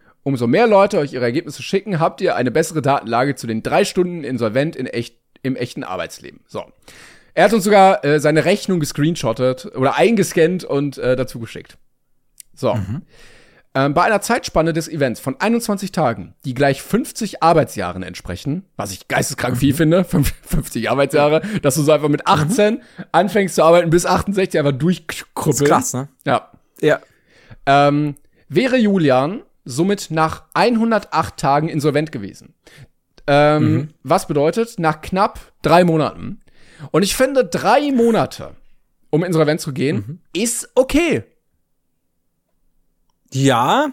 bessere Datenlage zu den 3 Stunden insolvent im echten Arbeitsleben. So. Er hat uns sogar seine Rechnung gescreenshottet oder eingescannt und dazu geschickt. So. Bei einer Zeitspanne des Events von 21 Tagen, die gleich 50 Arbeitsjahren entsprechen, was ich geisteskrank viel finde, 50 Arbeitsjahre, dass du so einfach mit 18 anfängst zu arbeiten bis 68 einfach durchkrüppeln. Das ist krass, ne? Ja. Ja. Wäre Julian somit nach 108 Tagen insolvent gewesen. Was bedeutet, nach knapp 3 Monaten. Und ich finde, 3 Monate, um insolvent zu gehen, ist okay. Ja.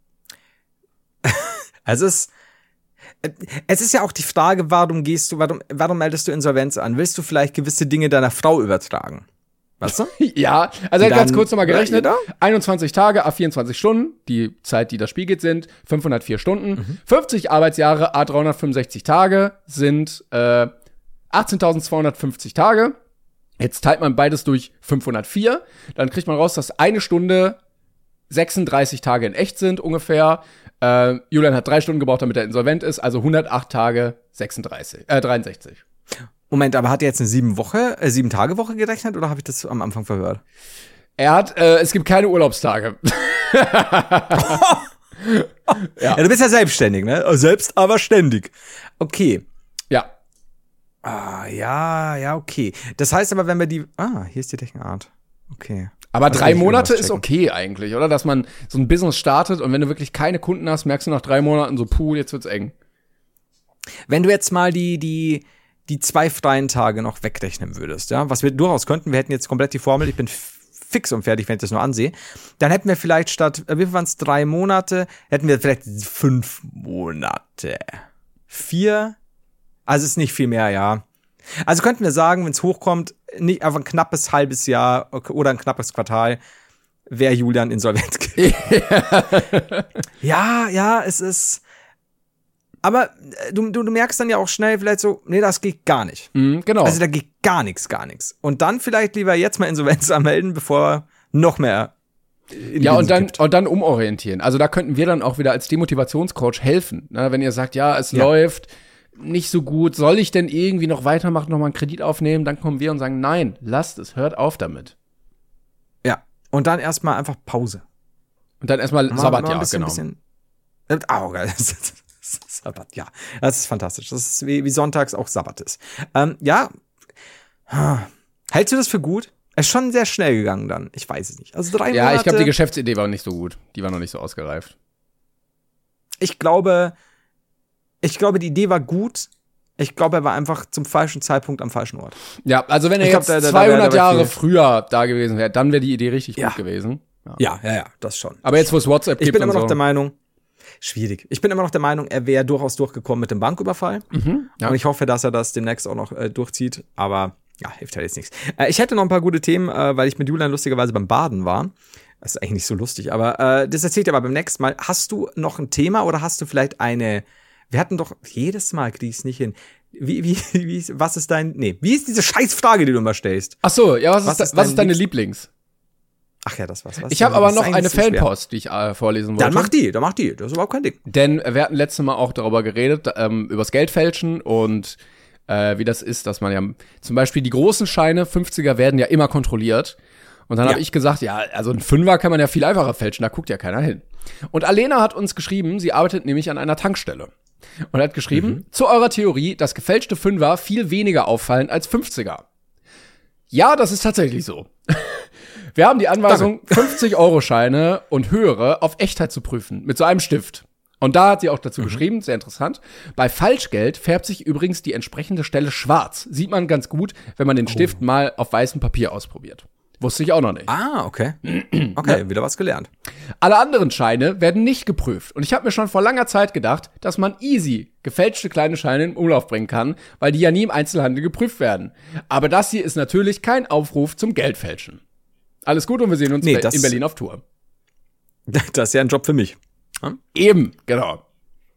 Es ist ja auch die Frage, warum meldest du Insolvenz an? Willst du vielleicht gewisse Dinge deiner Frau übertragen? Weißt du? Ja, also er hat ganz kurz nochmal gerechnet. 21 Tage, 24 Stunden, die Zeit, die das Spiel geht, sind 504 Stunden. 50 Arbeitsjahre, 365 Tage sind 18.250 Tage. Jetzt teilt man beides durch 504. Dann kriegt man raus, dass 1 Stunde 36 Tage in echt sind ungefähr. Julian hat 3 Stunden gebraucht, damit er insolvent ist. Also 108 Tage 63. Moment, aber hat er jetzt eine 7-Tage-Woche gerechnet oder habe ich das am Anfang verhört? Er hat, es gibt keine Urlaubstage. Ja, du bist ja selbstständig, ne? Selbst, aber ständig. Okay. Ja. Ja, okay. Das heißt aber, wenn wir hier ist die Technikart. Okay. Aber 3 Monate ist okay eigentlich, oder? Dass man so ein Business startet und wenn du wirklich keine Kunden hast, merkst du nach 3 Monaten so, jetzt wird's eng. Wenn du jetzt mal die 2 freien Tage noch wegrechnen würdest, ja, was wir durchaus könnten, wir hätten jetzt komplett die Formel, ich bin fix und fertig, wenn ich das nur ansehe, dann hätten wir vielleicht statt, wie viel waren es, 3 Monate, hätten wir vielleicht 5 Monate. 4? Also ist nicht viel mehr, ja. Also könnten wir sagen, wenn es hochkommt, nicht einfach ein knappes halbes Jahr oder ein knappes Quartal, wäre Julian insolvent gewesen. Ja, es ist. Aber du merkst dann ja auch schnell vielleicht so, nee, das geht gar nicht. Genau. Also da geht gar nichts. Und dann vielleicht lieber jetzt mal Insolvenz anmelden, bevor noch mehr. Und dann umorientieren. Also da könnten wir dann auch wieder als Demotivationscoach helfen. Ne? Wenn ihr sagt, es läuft nicht so gut, soll ich denn irgendwie noch weitermachen, noch mal einen Kredit aufnehmen? Dann kommen wir und sagen, nein, lasst es, hört auf damit. Ja, und dann erstmal einfach Pause. Und dann erstmal Sabbatjahr, genau. Geil. Sabbat, ja. Das ist fantastisch. Das ist wie sonntags auch Sabbat ist. Hältst du das für gut? Es ist schon sehr schnell gegangen dann. Ich weiß es nicht. Also 3 Monate. Ja, ich glaube, die Geschäftsidee war nicht so gut. Die war noch nicht so ausgereift. Ich glaube, die Idee war gut. Ich glaube, er war einfach zum falschen Zeitpunkt am falschen Ort. Ja, also wenn er jetzt 200 Jahre früher da gewesen wäre, dann wäre die Idee richtig gut gewesen. Ja, das schon. Aber jetzt, wo es WhatsApp gibt, ich bin immer noch der Meinung, schwierig. Ich bin immer noch der Meinung, er wäre durchaus durchgekommen mit dem Banküberfall. Ja. Und ich hoffe, dass er das demnächst auch noch durchzieht. Aber hilft halt jetzt nichts. Ich hätte noch ein paar gute Themen, weil ich mit Julian lustigerweise beim Baden war. Das ist eigentlich nicht so lustig, aber das erzählt er aber beim nächsten Mal. Hast du noch ein Thema oder hast du vielleicht wir hatten doch jedes Mal, krieg ich's nicht hin. Wie ist diese Scheißfrage, die du immer stellst? Ach so, ja, was ist deine Lieblings? Ach ja, das war's. Ich habe aber noch eine Fanpost, die ich vorlesen wollte. Dann mach die. Das ist überhaupt kein Ding. Denn wir hatten letztes Mal auch darüber geredet, übers Geldfälschen und wie das ist, dass man ja zum Beispiel die großen Scheine, 50er, werden ja immer kontrolliert. Und dann habe ich gesagt, also ein 5er kann man ja viel einfacher fälschen, da guckt ja keiner hin. Und Alena hat uns geschrieben, sie arbeitet nämlich an einer Tankstelle. Und hat geschrieben, zu eurer Theorie, dass gefälschte 5er viel weniger auffallen als 50er. Ja, das ist tatsächlich so. Wir haben die Anweisung, 50-Euro-Scheine und höhere auf Echtheit zu prüfen, mit so einem Stift. Und da hat sie auch dazu geschrieben, sehr interessant, bei Falschgeld färbt sich übrigens die entsprechende Stelle schwarz. Sieht man ganz gut, wenn man den Stift mal auf weißem Papier ausprobiert. Wusste ich auch noch nicht. Okay. Okay, wieder was gelernt. Alle anderen Scheine werden nicht geprüft. Und ich habe mir schon vor langer Zeit gedacht, dass man easy gefälschte kleine Scheine in Umlauf bringen kann, weil die ja nie im Einzelhandel geprüft werden. Aber das hier ist natürlich kein Aufruf zum Geldfälschen. Alles gut und wir sehen uns in Berlin auf Tour. Das ist ja ein Job für mich. Eben, genau.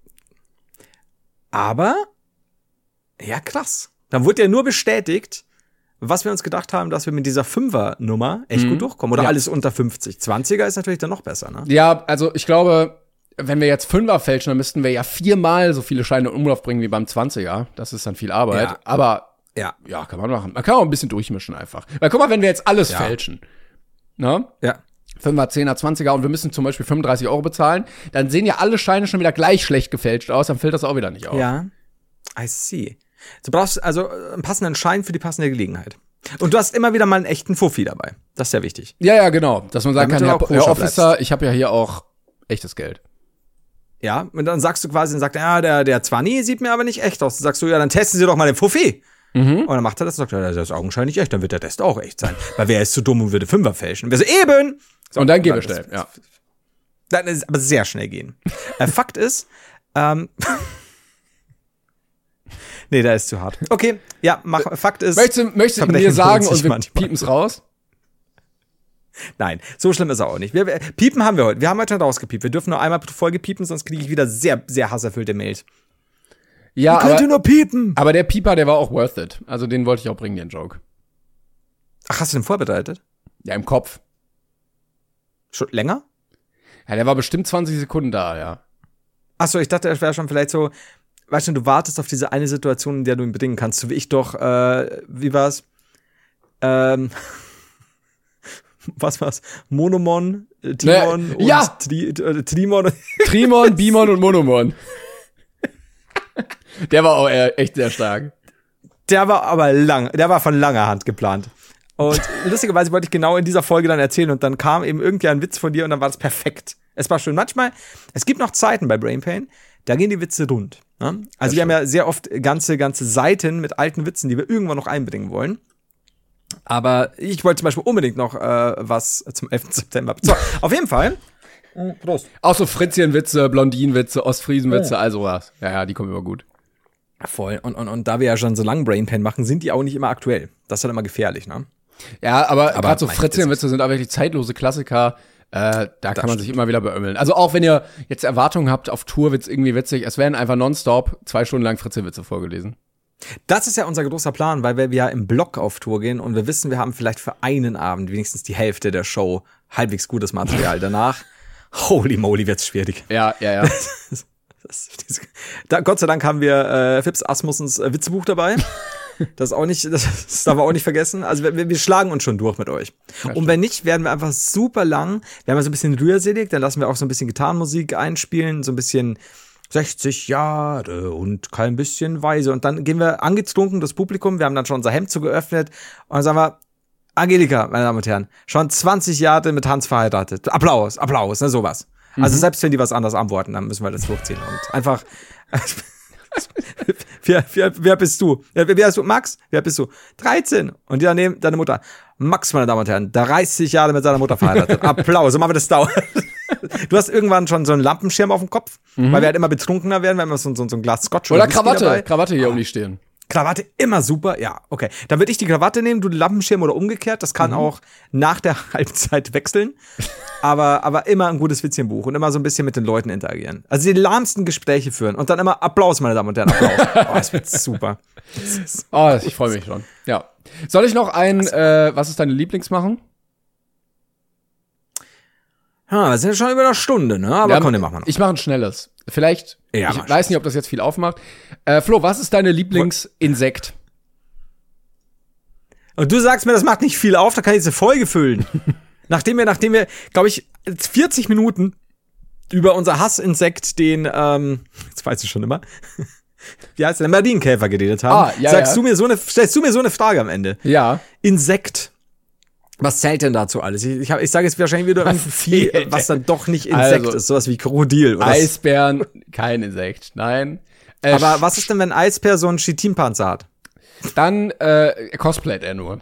Aber, ja krass. Dann wurde ja nur bestätigt, was wir uns gedacht haben, dass wir mit dieser 5er-Nummer echt gut durchkommen. Oder alles unter 50. 20er ist natürlich dann noch besser, ne? Ja, also ich glaube, wenn wir jetzt 5er fälschen, dann müssten wir ja 4-mal so viele Scheine in Umlauf bringen wie beim 20er. Das ist dann viel Arbeit. Ja. Aber Ja, kann man machen. Man kann auch ein bisschen durchmischen einfach. Weil guck mal, wenn wir jetzt alles fälschen, ne? Ja. 5er, 10er, 20er und wir müssen zum Beispiel 35 € bezahlen, dann sehen ja alle Scheine schon wieder gleich schlecht gefälscht aus, dann fällt das auch wieder nicht auf. Ja, I see. Du brauchst also einen passenden Schein für die passende Gelegenheit. Und du hast immer wieder mal einen echten Fuffi dabei. Das ist ja wichtig. Ja, genau. Dass man sagen Damit kann, du auch Herr koscher Officer, bleibst. ich habe ja hier auch echtes Geld. Ja, und dann sagst du quasi, dann sagt er, der 20 sieht mir aber nicht echt aus. Dann sagst du, ja, dann testen Sie doch mal den Fuffi. Und dann macht er das und sagt, ja, das ist augenscheinlich echt, dann wird der Test auch echt sein. Weil wer ist so dumm und würde 5er fälschen? Und wir so, eben! So, und dann gehen wir schnell, ja. Dann ist es aber sehr schnell gehen. Fakt ist, nee, da ist zu hart. Okay, ja, Fakt ist. Möchtest du mir Verbrechen sagen lohnt sich und wir manchmal. piepen's raus? Nein, so schlimm ist er auch nicht. Piepen haben wir heute. Wir haben heute rausgepiept. Wir dürfen nur einmal pro Folge piepen, sonst kriege ich wieder sehr, sehr hasserfüllte Mails. Ja, Könnt ihr nur piepen? aber der Pieper, der war auch worth it. Also den wollte ich auch bringen, den Joke. Ach, hast du den vorbereitet? Ja, im Kopf. Schon länger? Ja, der war bestimmt 20 Sekunden da, ja. Achso, ich dachte, es wäre schon vielleicht so, weißt du, du wartest auf diese eine Situation, in der du ihn bringen kannst. So wie ich doch, wie war's? Was war's? Monomon, Timon und ja! Trimon. Trimon, Bimon und Monomon. Der war auch echt sehr stark. Der war aber der war von langer Hand geplant. Und lustigerweise wollte ich genau in dieser Folge dann erzählen und dann kam eben irgendwie ein Witz von dir und dann war das perfekt. Es war schön. Manchmal, es gibt noch Zeiten bei Brain Pain, da gehen die Witze rund. Ne? Also wir haben ja sehr oft ganze Seiten mit alten Witzen, die wir irgendwann noch einbringen wollen. Aber ich wollte zum Beispiel unbedingt noch was zum 11. September. So, auf jeden Fall. Prost. Auch so Fritzchenwitze, Blondinenwitze, Ostfriesenwitze, also was. Ja, die kommen immer gut. Voll. Und da wir ja schon so lange Brain Pain machen, sind die auch nicht immer aktuell. Das ist halt immer gefährlich, ne? Ja, aber gerade so Fritzchenwitze sind auch wirklich zeitlose Klassiker. Da kann man sich immer wieder beömmeln. Also auch wenn ihr jetzt Erwartungen habt, auf Tour wird's irgendwie witzig, es werden einfach nonstop 2 Stunden lang Fritzchenwitze vorgelesen. Das ist ja unser großer Plan, weil wir ja im Block auf Tour gehen und wir wissen, wir haben vielleicht für einen Abend wenigstens die Hälfte der Show halbwegs gutes Material. Danach, holy moly, wird's schwierig. Ja. Gott sei Dank haben wir Phipps Asmussens Witzebuch dabei. Das darf man auch nicht vergessen. Also wir schlagen uns schon durch mit euch. Und wenn nicht, werden wir einfach super lang, werden wir so ein bisschen rührselig, dann lassen wir auch so ein bisschen Gitarrenmusik einspielen, so ein bisschen 60 Jahre und kein bisschen weise. Und dann gehen wir angetrunken, das Publikum, wir haben dann schon unser Hemd so geöffnet und dann sagen wir, Angelika, meine Damen und Herren, schon 20 Jahre mit Hans verheiratet. Applaus, ne, sowas. Also selbst wenn die was anderes antworten, dann müssen wir das durchziehen. Und einfach, wer bist du? Wer bist du? Max? Wer bist du? 13. Und daneben deine Mutter. Max, meine Damen und Herren, 30 Jahre mit seiner Mutter verheiratet. Applaus, so machen wir das dauern. Du hast irgendwann schon so einen Lampenschirm auf dem Kopf, weil wir halt immer betrunkener werden, wenn wir so ein Glas Scotch oder Krawatte hier um die stehen. Krawatte, immer super, ja, okay. Dann würde ich die Krawatte nehmen, du den Lampenschirm oder umgekehrt. Das kann auch nach der Halbzeit wechseln. Aber immer ein gutes Witzchenbuch und immer so ein bisschen mit den Leuten interagieren. Also die lahmsten Gespräche führen und dann immer Applaus, meine Damen und Herren, Applaus. Oh, das wird super. Ich freue mich schon. Ja. Soll ich noch was ist deine Lieblingsmachen? Wir sind ja schon über eine Stunde, ne? Aber komm, den machen wir noch. Ich mache ein schnelles. Vielleicht, ja, ich weiß nicht, ob das jetzt viel aufmacht. Flo, was ist deine Lieblingsinsekt? Und du sagst mir, das macht nicht viel auf, da kann ich diese Folge füllen. Nachdem wir, glaube ich, 40 Minuten über unser Hassinsekt, den, jetzt weiß ich schon immer, wie heißt der, Marienkäfer geredet haben, stellst du mir so eine Frage am Ende. Ja. Insekt. Was zählt denn dazu alles? Ich sage jetzt wahrscheinlich wieder irgendwie, was dann doch nicht Insekt ist, sowas wie Krokodil oder Eisbären, kein Insekt, nein. Aber was ist denn, wenn ein Eisbär so einen Chitinpanzer hat? Dann cosplayt er nur.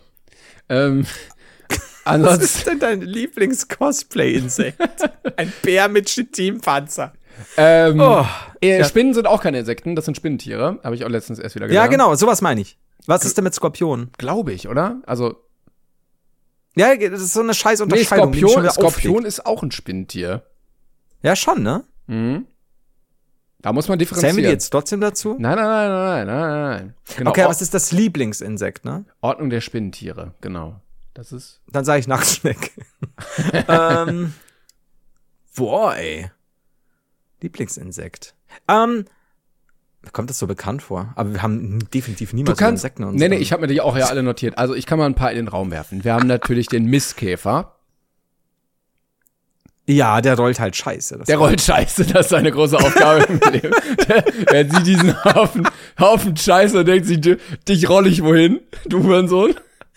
Was ist denn dein Lieblings-Cosplay-Insekt? Ein Bär mit Chitinpanzer. Spinnen sind auch keine Insekten, das sind Spinnentiere. Habe ich auch letztens erst wieder gelernt. Ja, genau, sowas meine ich. Was ist denn mit Skorpionen? Glaube ich, oder? Also ja, das ist so eine scheiß Unterscheidung. Skorpion ist auch ein Spinnentier. Ja, schon, ne? Mhm. Da muss man differenzieren. Zählen wir die jetzt trotzdem dazu? Nein. Genau. Okay, was ist das Lieblingsinsekt, ne? Ordnung der Spinnentiere, genau. Das ist. Dann sage ich Nacktschnecke. Boah, ey. Lieblingsinsekt. Mir kommt das so bekannt vor. Aber wir haben definitiv niemals so Insekten und so. Nee, ich habe mir die auch ja alle notiert. Also ich kann mal ein paar in den Raum werfen. Wir haben natürlich den Mistkäfer. Ja, der rollt halt Scheiße. Der rollt Scheiße, das ist seine große Aufgabe im Leben. Der sieht diesen Haufen Scheiße und denkt sich, dich roll ich wohin, du Hurensohn.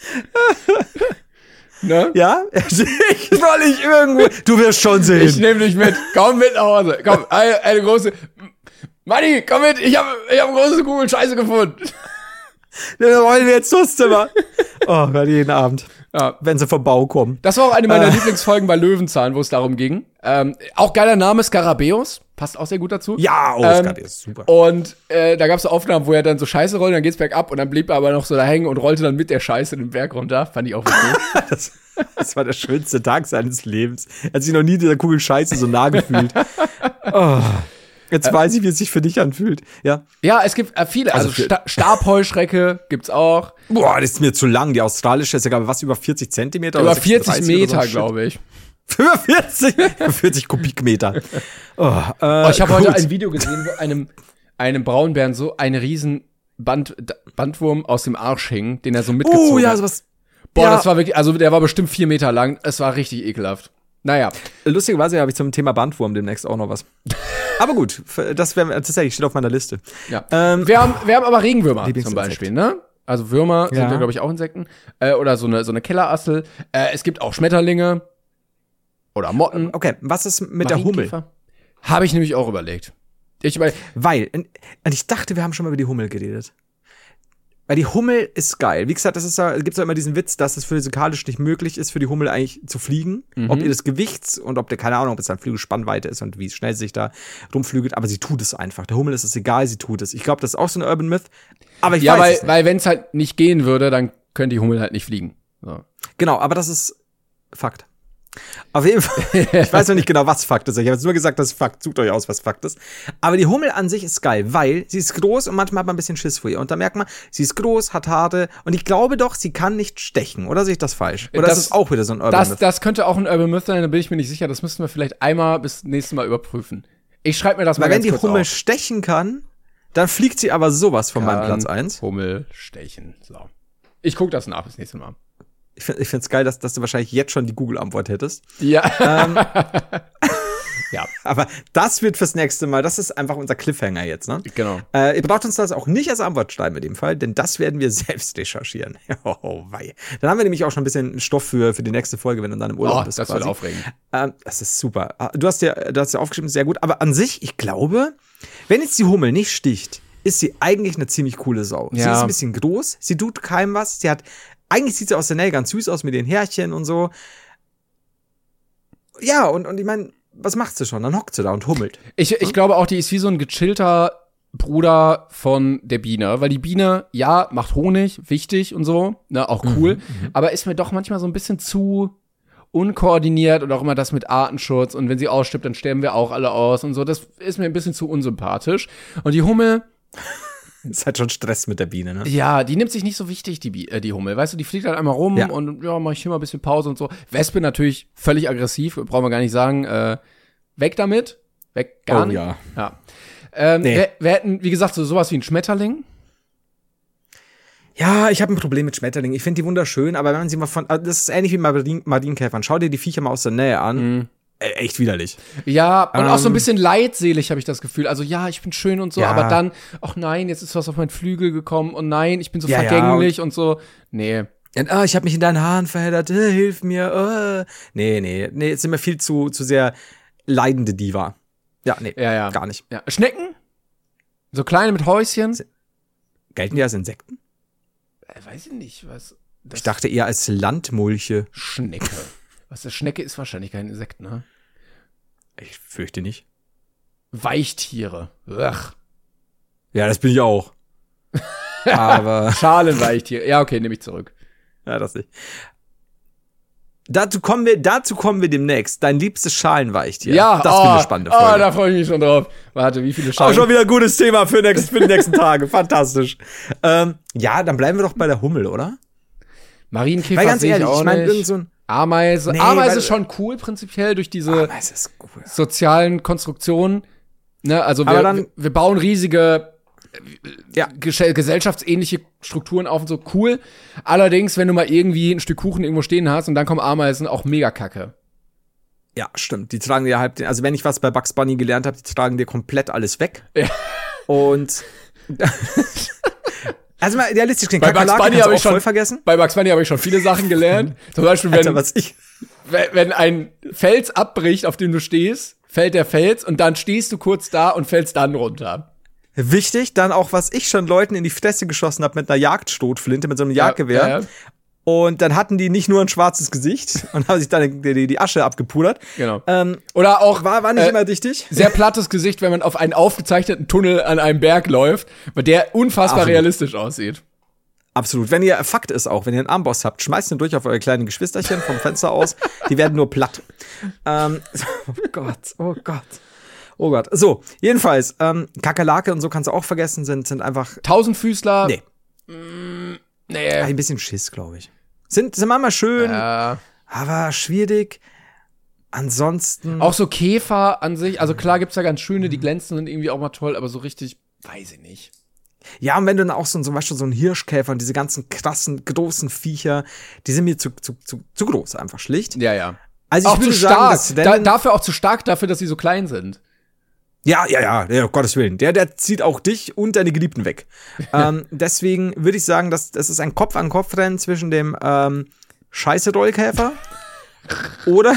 Ne? Ja, ich roll ich irgendwo. Du wirst schon sehen. Ich nehme dich mit. Komm mit nach Hause. Komm, eine große. Manni, komm mit. Ich hab eine große Kugel Scheiße gefunden. Dann rollen wir jetzt durchs Zimmer. Oh Gott, jeden Abend. Ja. Wenn sie vom Bau kommen. Das war auch eine meiner Lieblingsfolgen bei Löwenzahn, wo es darum ging. Auch geiler Name, Skarabäus. Passt auch sehr gut dazu. Ja, Skarabäus, super. Und da gab es so Aufnahmen, wo er dann so Scheiße rollt, dann geht's bergab und dann blieb er aber noch so da hängen und rollte dann mit der Scheiße den Berg runter. Fand ich auch witzig. Das war der schönste Tag seines Lebens. Er hat sich noch nie dieser Kugel Scheiße so nah gefühlt. Oh. Jetzt weiß ich, wie es sich für dich anfühlt. Ja, es gibt viele. Also Stabheuschrecke gibt's auch. Boah, das ist mir zu lang. Die australische ist ja, glaube ich, was, über 40 Zentimeter? Über oder 40 Meter, so glaube ich. Über 40 Kubikmeter. Ich habe heute ein Video gesehen, wo einem Braunbären so eine riesen Bandwurm aus dem Arsch hing, den er so mitgezogen hat. Sowas. Boah, ja. Das war wirklich, also der war bestimmt 4 Meter lang. Es war richtig ekelhaft. Naja. Lustigerweise habe ich zum Thema Bandwurm demnächst auch noch was. Aber gut, das wäre tatsächlich, steht auf meiner Liste. Ja. Wir haben aber Regenwürmer zum Beispiel, ne? Also Würmer sind ja, glaube ich, auch Insekten. Oder so eine Kellerassel. Es gibt auch Schmetterlinge. Oder Motten. Okay, was ist mit der Hummel? Habe ich nämlich auch überlegt. Weil, und ich dachte, wir haben schon mal über die Hummel geredet. Weil die Hummel ist geil. Wie gesagt, gibt's ja immer diesen Witz, dass es physikalisch nicht möglich ist, für die Hummel eigentlich zu fliegen. Ob ihr des Gewichts und ob der, keine Ahnung, ob es dann Flügelspannweite ist und wie schnell sie sich da rumflügelt. Aber sie tut es einfach. Der Hummel ist es egal, sie tut es. Ich glaube, das ist auch so ein Urban Myth. Aber ich weiß es nicht. Weil wenn es halt nicht gehen würde, dann könnte die Hummel halt nicht fliegen. So. Genau, aber das ist Fakt. Auf jeden Fall. Ich weiß noch nicht genau, was Fakt ist. Ich habe jetzt nur gesagt, das ist Fakt. Sucht euch aus, was Fakt ist. Aber die Hummel an sich ist geil, weil sie ist groß und manchmal hat man ein bisschen Schiss vor ihr. Und da merkt man, sie ist groß, hat Haare und ich glaube doch, sie kann nicht stechen. Oder sehe ich das falsch? Oder ist das auch wieder so ein Urban Myth? Das könnte auch ein Urban Myth sein, da bin ich mir nicht sicher. Das müssten wir vielleicht einmal bis nächstes Mal überprüfen. Ich schreibe mir das mal ganz kurz auf. Wenn die Hummel stechen kann, dann fliegt sie aber sowas von meinem Platz 1. Hummel stechen. So. Ich gucke das nach bis nächstes Mal. Ich find's geil, dass du wahrscheinlich jetzt schon die Google-Antwort hättest. Ja. Ja. Aber das wird fürs nächste Mal, das ist einfach unser Cliffhanger jetzt, ne? Genau. Ihr braucht uns das auch nicht als Antwort schreiben in dem Fall, denn das werden wir selbst recherchieren. Oh, wei. Dann haben wir nämlich auch schon ein bisschen Stoff für die nächste Folge, wenn du dann im Urlaub bist. Das wird aufregend. Das ist super. Du hast ja aufgeschrieben, sehr gut. Aber an sich, ich glaube, wenn jetzt die Hummel nicht sticht, ist sie eigentlich eine ziemlich coole Sau. Ja. Sie ist ein bisschen groß, sie tut keinem was, eigentlich sieht sie aus der Nähe ganz süß aus mit den Härchen und so. Ja, und ich meine, was macht sie schon? Dann hockt sie da und hummelt. Ich glaube auch, die ist wie so ein gechillter Bruder von der Biene. Weil die Biene, ja, macht Honig, wichtig und so, ne, auch cool. Aber ist mir doch manchmal so ein bisschen zu unkoordiniert und auch immer das mit Artenschutz. Und wenn sie ausstirbt, dann sterben wir auch alle aus und so. Das ist mir ein bisschen zu unsympathisch. Und die Hummel ist halt schon Stress mit der Biene, ne? Ja, die nimmt sich nicht so wichtig, die Hummel. Weißt du, die fliegt halt einmal rum und mach ich hier mal ein bisschen Pause und so. Wespe natürlich völlig aggressiv, brauchen wir gar nicht sagen. Weg damit. Weg gar nicht. Ja. Nee. Wir hätten, wie gesagt, sowas wie ein Schmetterling. Ja, ich habe ein Problem mit Schmetterlingen. Ich finde die wunderschön, aber wenn man sie mal das ist ähnlich wie Marienkäfern. Schau dir die Viecher mal aus der Nähe an. Echt widerlich. Ja, und auch so ein bisschen leidselig, habe ich das Gefühl. Also ja, ich bin schön und so, aber dann, ach nein, jetzt ist was auf meinen Flügel gekommen und nein, ich bin so vergänglich und so. Nee. Ich habe mich in deinen Haaren verheddert, hilf mir. Nee, jetzt sind wir viel zu sehr leidende Diva. Ja, nee, gar nicht. Ja. Schnecken? So kleine mit Häuschen? Gelten die als Insekten? Weiß ich nicht, was. Ich dachte eher als Landmulche. Schnecke. Was das Schnecke ist wahrscheinlich kein Insekt, ne? Ich fürchte nicht. Weichtiere. Ugh. Ja, das bin ich auch. Aber Schalenweichtiere. Ja, okay, nehme ich zurück. Ja, das nicht. Dazu kommen wir demnächst. Dein liebstes Schalenweichtier. Ja, das wird eine spannende Folge. Da freue ich mich schon drauf. Warte, wie viele Schalen? Auch schon wieder ein gutes Thema für die nächsten Tage. Fantastisch. Ja, dann bleiben wir doch bei der Hummel, oder? Marienkäfer. Weil ganz ehrlich, ich meine, irgend so ein Ameise. Nee, Ameise ist schon cool, prinzipiell, durch diese sozialen Konstruktionen. Ne, also wir bauen riesige gesellschaftsähnliche Strukturen auf und so, cool. Allerdings, wenn du mal irgendwie ein Stück Kuchen irgendwo stehen hast und dann kommen Ameisen, auch mega kacke. Ja, stimmt. Die tragen dir halt, also wenn ich was bei Bugs Bunny gelernt habe, die tragen dir komplett alles weg. Ja. Und also mal realistisch gesehen, bei Bugs Bunny habe ich schon voll vergessen. Bei Bugs Bunny habe ich schon viele Sachen gelernt. Zum Beispiel, wenn ein Fels abbricht, auf dem du stehst, fällt der Fels und dann stehst du kurz da und fällst dann runter. Wichtig, dann auch, was ich schon Leuten in die Fresse geschossen habe mit einer Jagdstotflinte, mit so einem Jagdgewehr. Ja. Und dann hatten die nicht nur ein schwarzes Gesicht und haben sich dann die Asche abgepudert. Genau. Oder auch war nicht immer dichtig. Sehr plattes Gesicht, wenn man auf einen aufgezeichneten Tunnel an einem Berg läuft, weil der unfassbar realistisch aussieht. Absolut. Wenn ihr, Fakt ist auch, wenn ihr einen Armboss habt, schmeißt ihn durch auf eure kleinen Geschwisterchen vom Fenster aus. Die werden nur platt. Oh Gott. Oh Gott. So, jedenfalls, Kakerlake und so kannst du auch vergessen, sind einfach Tausendfüßler. Nee. Nee. Ein bisschen Schiss, glaube ich. Sind manchmal schön, aber schwierig. Ansonsten. Auch so Käfer an sich. Also klar gibt's ja ganz schöne, die glänzen, sind irgendwie auch mal toll, aber so richtig, weiß ich nicht. Ja, und wenn du dann auch zum Beispiel so einen Hirschkäfer und diese ganzen krassen, großen Viecher, die sind mir zu groß, einfach schlicht. Ja. Also ich würde sagen, dafür auch zu stark, dafür, dass sie so klein sind. Ja, um Gottes Willen. Der zieht auch dich und deine Geliebten weg. Deswegen würde ich sagen, das ist ein Kopf-an-Kopf-Rennen zwischen dem Scheiße-Rollkäfer oder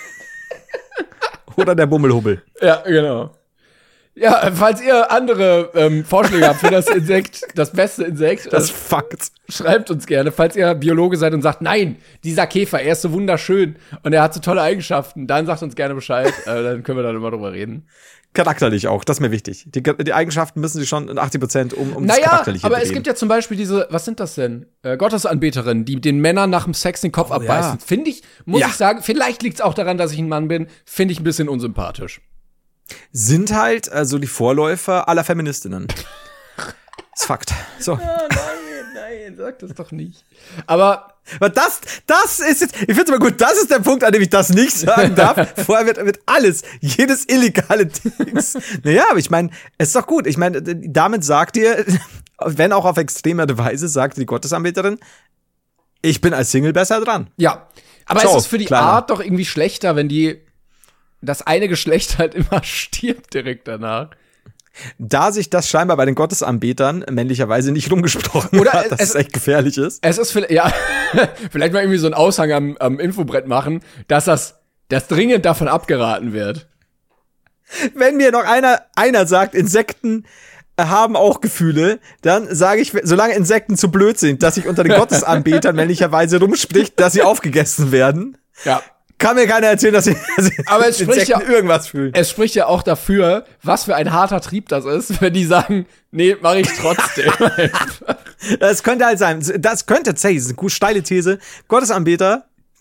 der Bummelhubbel. Ja, genau. Ja, falls ihr andere Vorschläge habt für das Insekt, das beste Insekt, das Fakt, schreibt uns gerne. Falls ihr Biologe seid und sagt, nein, dieser Käfer, er ist so wunderschön und er hat so tolle Eigenschaften, dann sagt uns gerne Bescheid, dann können wir dann immer drüber reden. Charakterlich auch, das ist mir wichtig. Die Eigenschaften müssen sich schon in 80% um das Charakterliche aber drehen. Es gibt ja zum Beispiel diese, was sind das denn? Gottesanbeterinnen, die den Männern nach dem Sex den Kopf abbeißen. Ja. Finde ich, muss ich sagen, vielleicht liegt es auch daran, dass ich ein Mann bin, finde ich ein bisschen unsympathisch. Sind halt also die Vorläufer aller Feministinnen. Das ist Fakt. So. Nein, sag das doch nicht. Aber das ist jetzt, ich find's mal gut, das ist der Punkt, an dem ich das nicht sagen darf. Vorher wird alles, jedes illegale Dings. Naja, aber ich meine, es ist doch gut. Ich meine, damit sagt ihr, wenn auch auf extreme Weise, sagt die Gottesanbeterin, ich bin als Single besser dran. Ja, aber es ist für die Art doch irgendwie schlechter, wenn das eine Geschlecht halt immer stirbt direkt danach. Da sich das scheinbar bei den Gottesanbetern männlicherweise nicht rumgesprochen hat, dass es echt gefährlich ist. Es ist vielleicht mal irgendwie so ein Aushang am Infobrett machen, dass das dringend davon abgeraten wird. Wenn mir noch einer sagt, Insekten haben auch Gefühle, dann sage ich, solange Insekten zu blöd sind, dass sich unter den Gottesanbetern männlicherweise rumspricht, dass sie aufgegessen werden. Ja. Kann mir keiner erzählen, dass sie aber es spricht ja irgendwas fühlen. Es spricht ja auch dafür, was für ein harter Trieb das ist, wenn die sagen, nee, mache ich trotzdem. Das könnte halt sein. Das könnte tatsächlich, das ist eine gute steile These. Gottesanbeter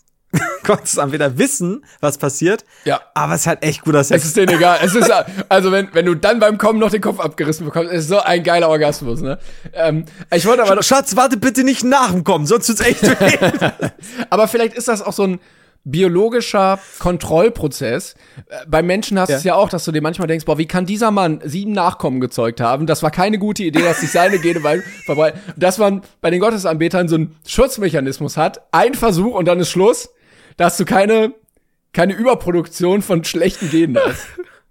wissen, was passiert. Ja. Aber es ist halt echt guter Sex. Es ist denen egal. Es ist, also wenn du dann beim Kommen noch den Kopf abgerissen bekommst, ist so ein geiler Orgasmus, ne? Ich wollte aber Schatz, warte bitte nicht nach dem Kommen, sonst tut's echt weh. Aber vielleicht ist das auch so ein biologischer Kontrollprozess. Bei Menschen hast du es ja auch, dass du dir manchmal denkst, boah, wie kann dieser Mann 7 Nachkommen gezeugt haben? Das war keine gute Idee, dass sich seine Gene verbreiten. Dass man bei den Gottesanbetern so einen Schutzmechanismus hat, ein Versuch und dann ist Schluss, dass du keine Überproduktion von schlechten Genen hast.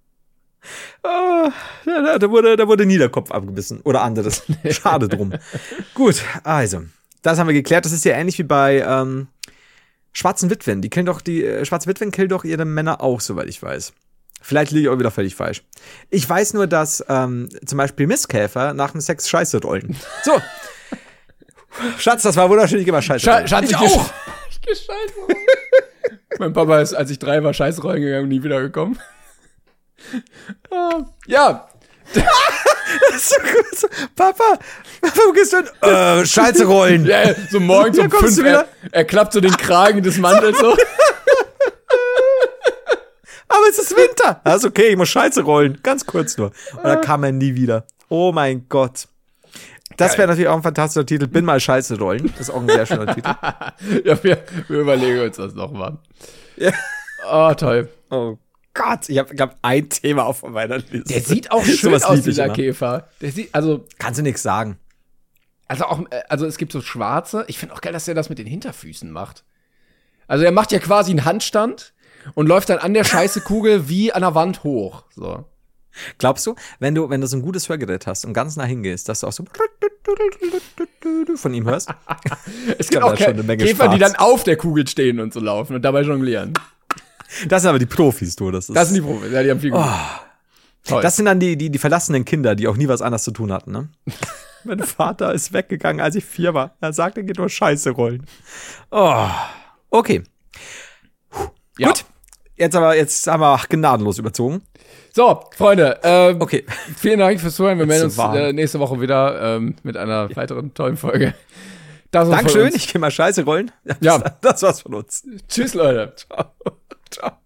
Da wurde nie der Kopf abgebissen oder anderes. Schade drum. Gut, also, das haben wir geklärt. Das ist ja ähnlich wie bei schwarzen Witwen, schwarze Witwen killen doch ihre Männer auch, soweit ich weiß. Vielleicht liege ich auch wieder völlig falsch. Ich weiß nur, dass zum Beispiel Mistkäfer nach dem Sex Scheiße rollen. So. Schatz, das war wunderschön, ich geh mal Scheiße rollen. Schatz, ich auch. Ich geh Scheiße rollen. Mein Papa ist, als ich 3 war, Scheiße rollen gegangen und nie wiedergekommen. Ja. Das ist so gut. So, Papa, wo gehst du hin? Scheiße rollen. Ja, so morgens um 5 er klappt so den Kragen des Mantels so. es ist Winter. Das ist okay, ich muss Scheiße rollen. Ganz kurz nur. Und dann kam er nie wieder. Oh mein Gott. Das wäre natürlich auch ein fantastischer Titel. Bin mal Scheiße rollen. Das ist auch ein sehr schöner Titel. Ja, wir überlegen uns das nochmal. Ja. Oh, toll. Oh Gott, ich hab ein Thema auf meiner Liste. Der sieht auch schön aus, dieser Käfer. Der sieht, also. Kannst du nichts sagen. Also es gibt so schwarze. Ich finde auch geil, dass er das mit den Hinterfüßen macht. Also er macht ja quasi einen Handstand und läuft dann an der scheiße Kugel wie an der Wand hoch. So. Glaubst du, wenn du so ein gutes Hörgerät hast und ganz nah hingehst, dass du auch so von ihm hörst? Es gibt auch Käfer, die dann auf der Kugel stehen und so laufen und dabei jonglieren. Das sind aber die Profis, du. Das sind die Profis, ja, die haben viel gut. Toll. Das sind dann die verlassenen Kinder, die auch nie was anderes zu tun hatten, ne? Mein Vater ist weggegangen, als ich 4 war. Er sagt, er geht nur Scheiße rollen. Oh, okay. Ja. Gut, jetzt haben wir gnadenlos überzogen. So, Freunde, okay. Vielen Dank fürs Zuhören. Wir melden uns nächste Woche wieder mit einer weiteren tollen Folge. Dankeschön, ich gehe mal Scheiße rollen. Ja. Das war's von uns. Tschüss, Leute. Ciao. Ciao.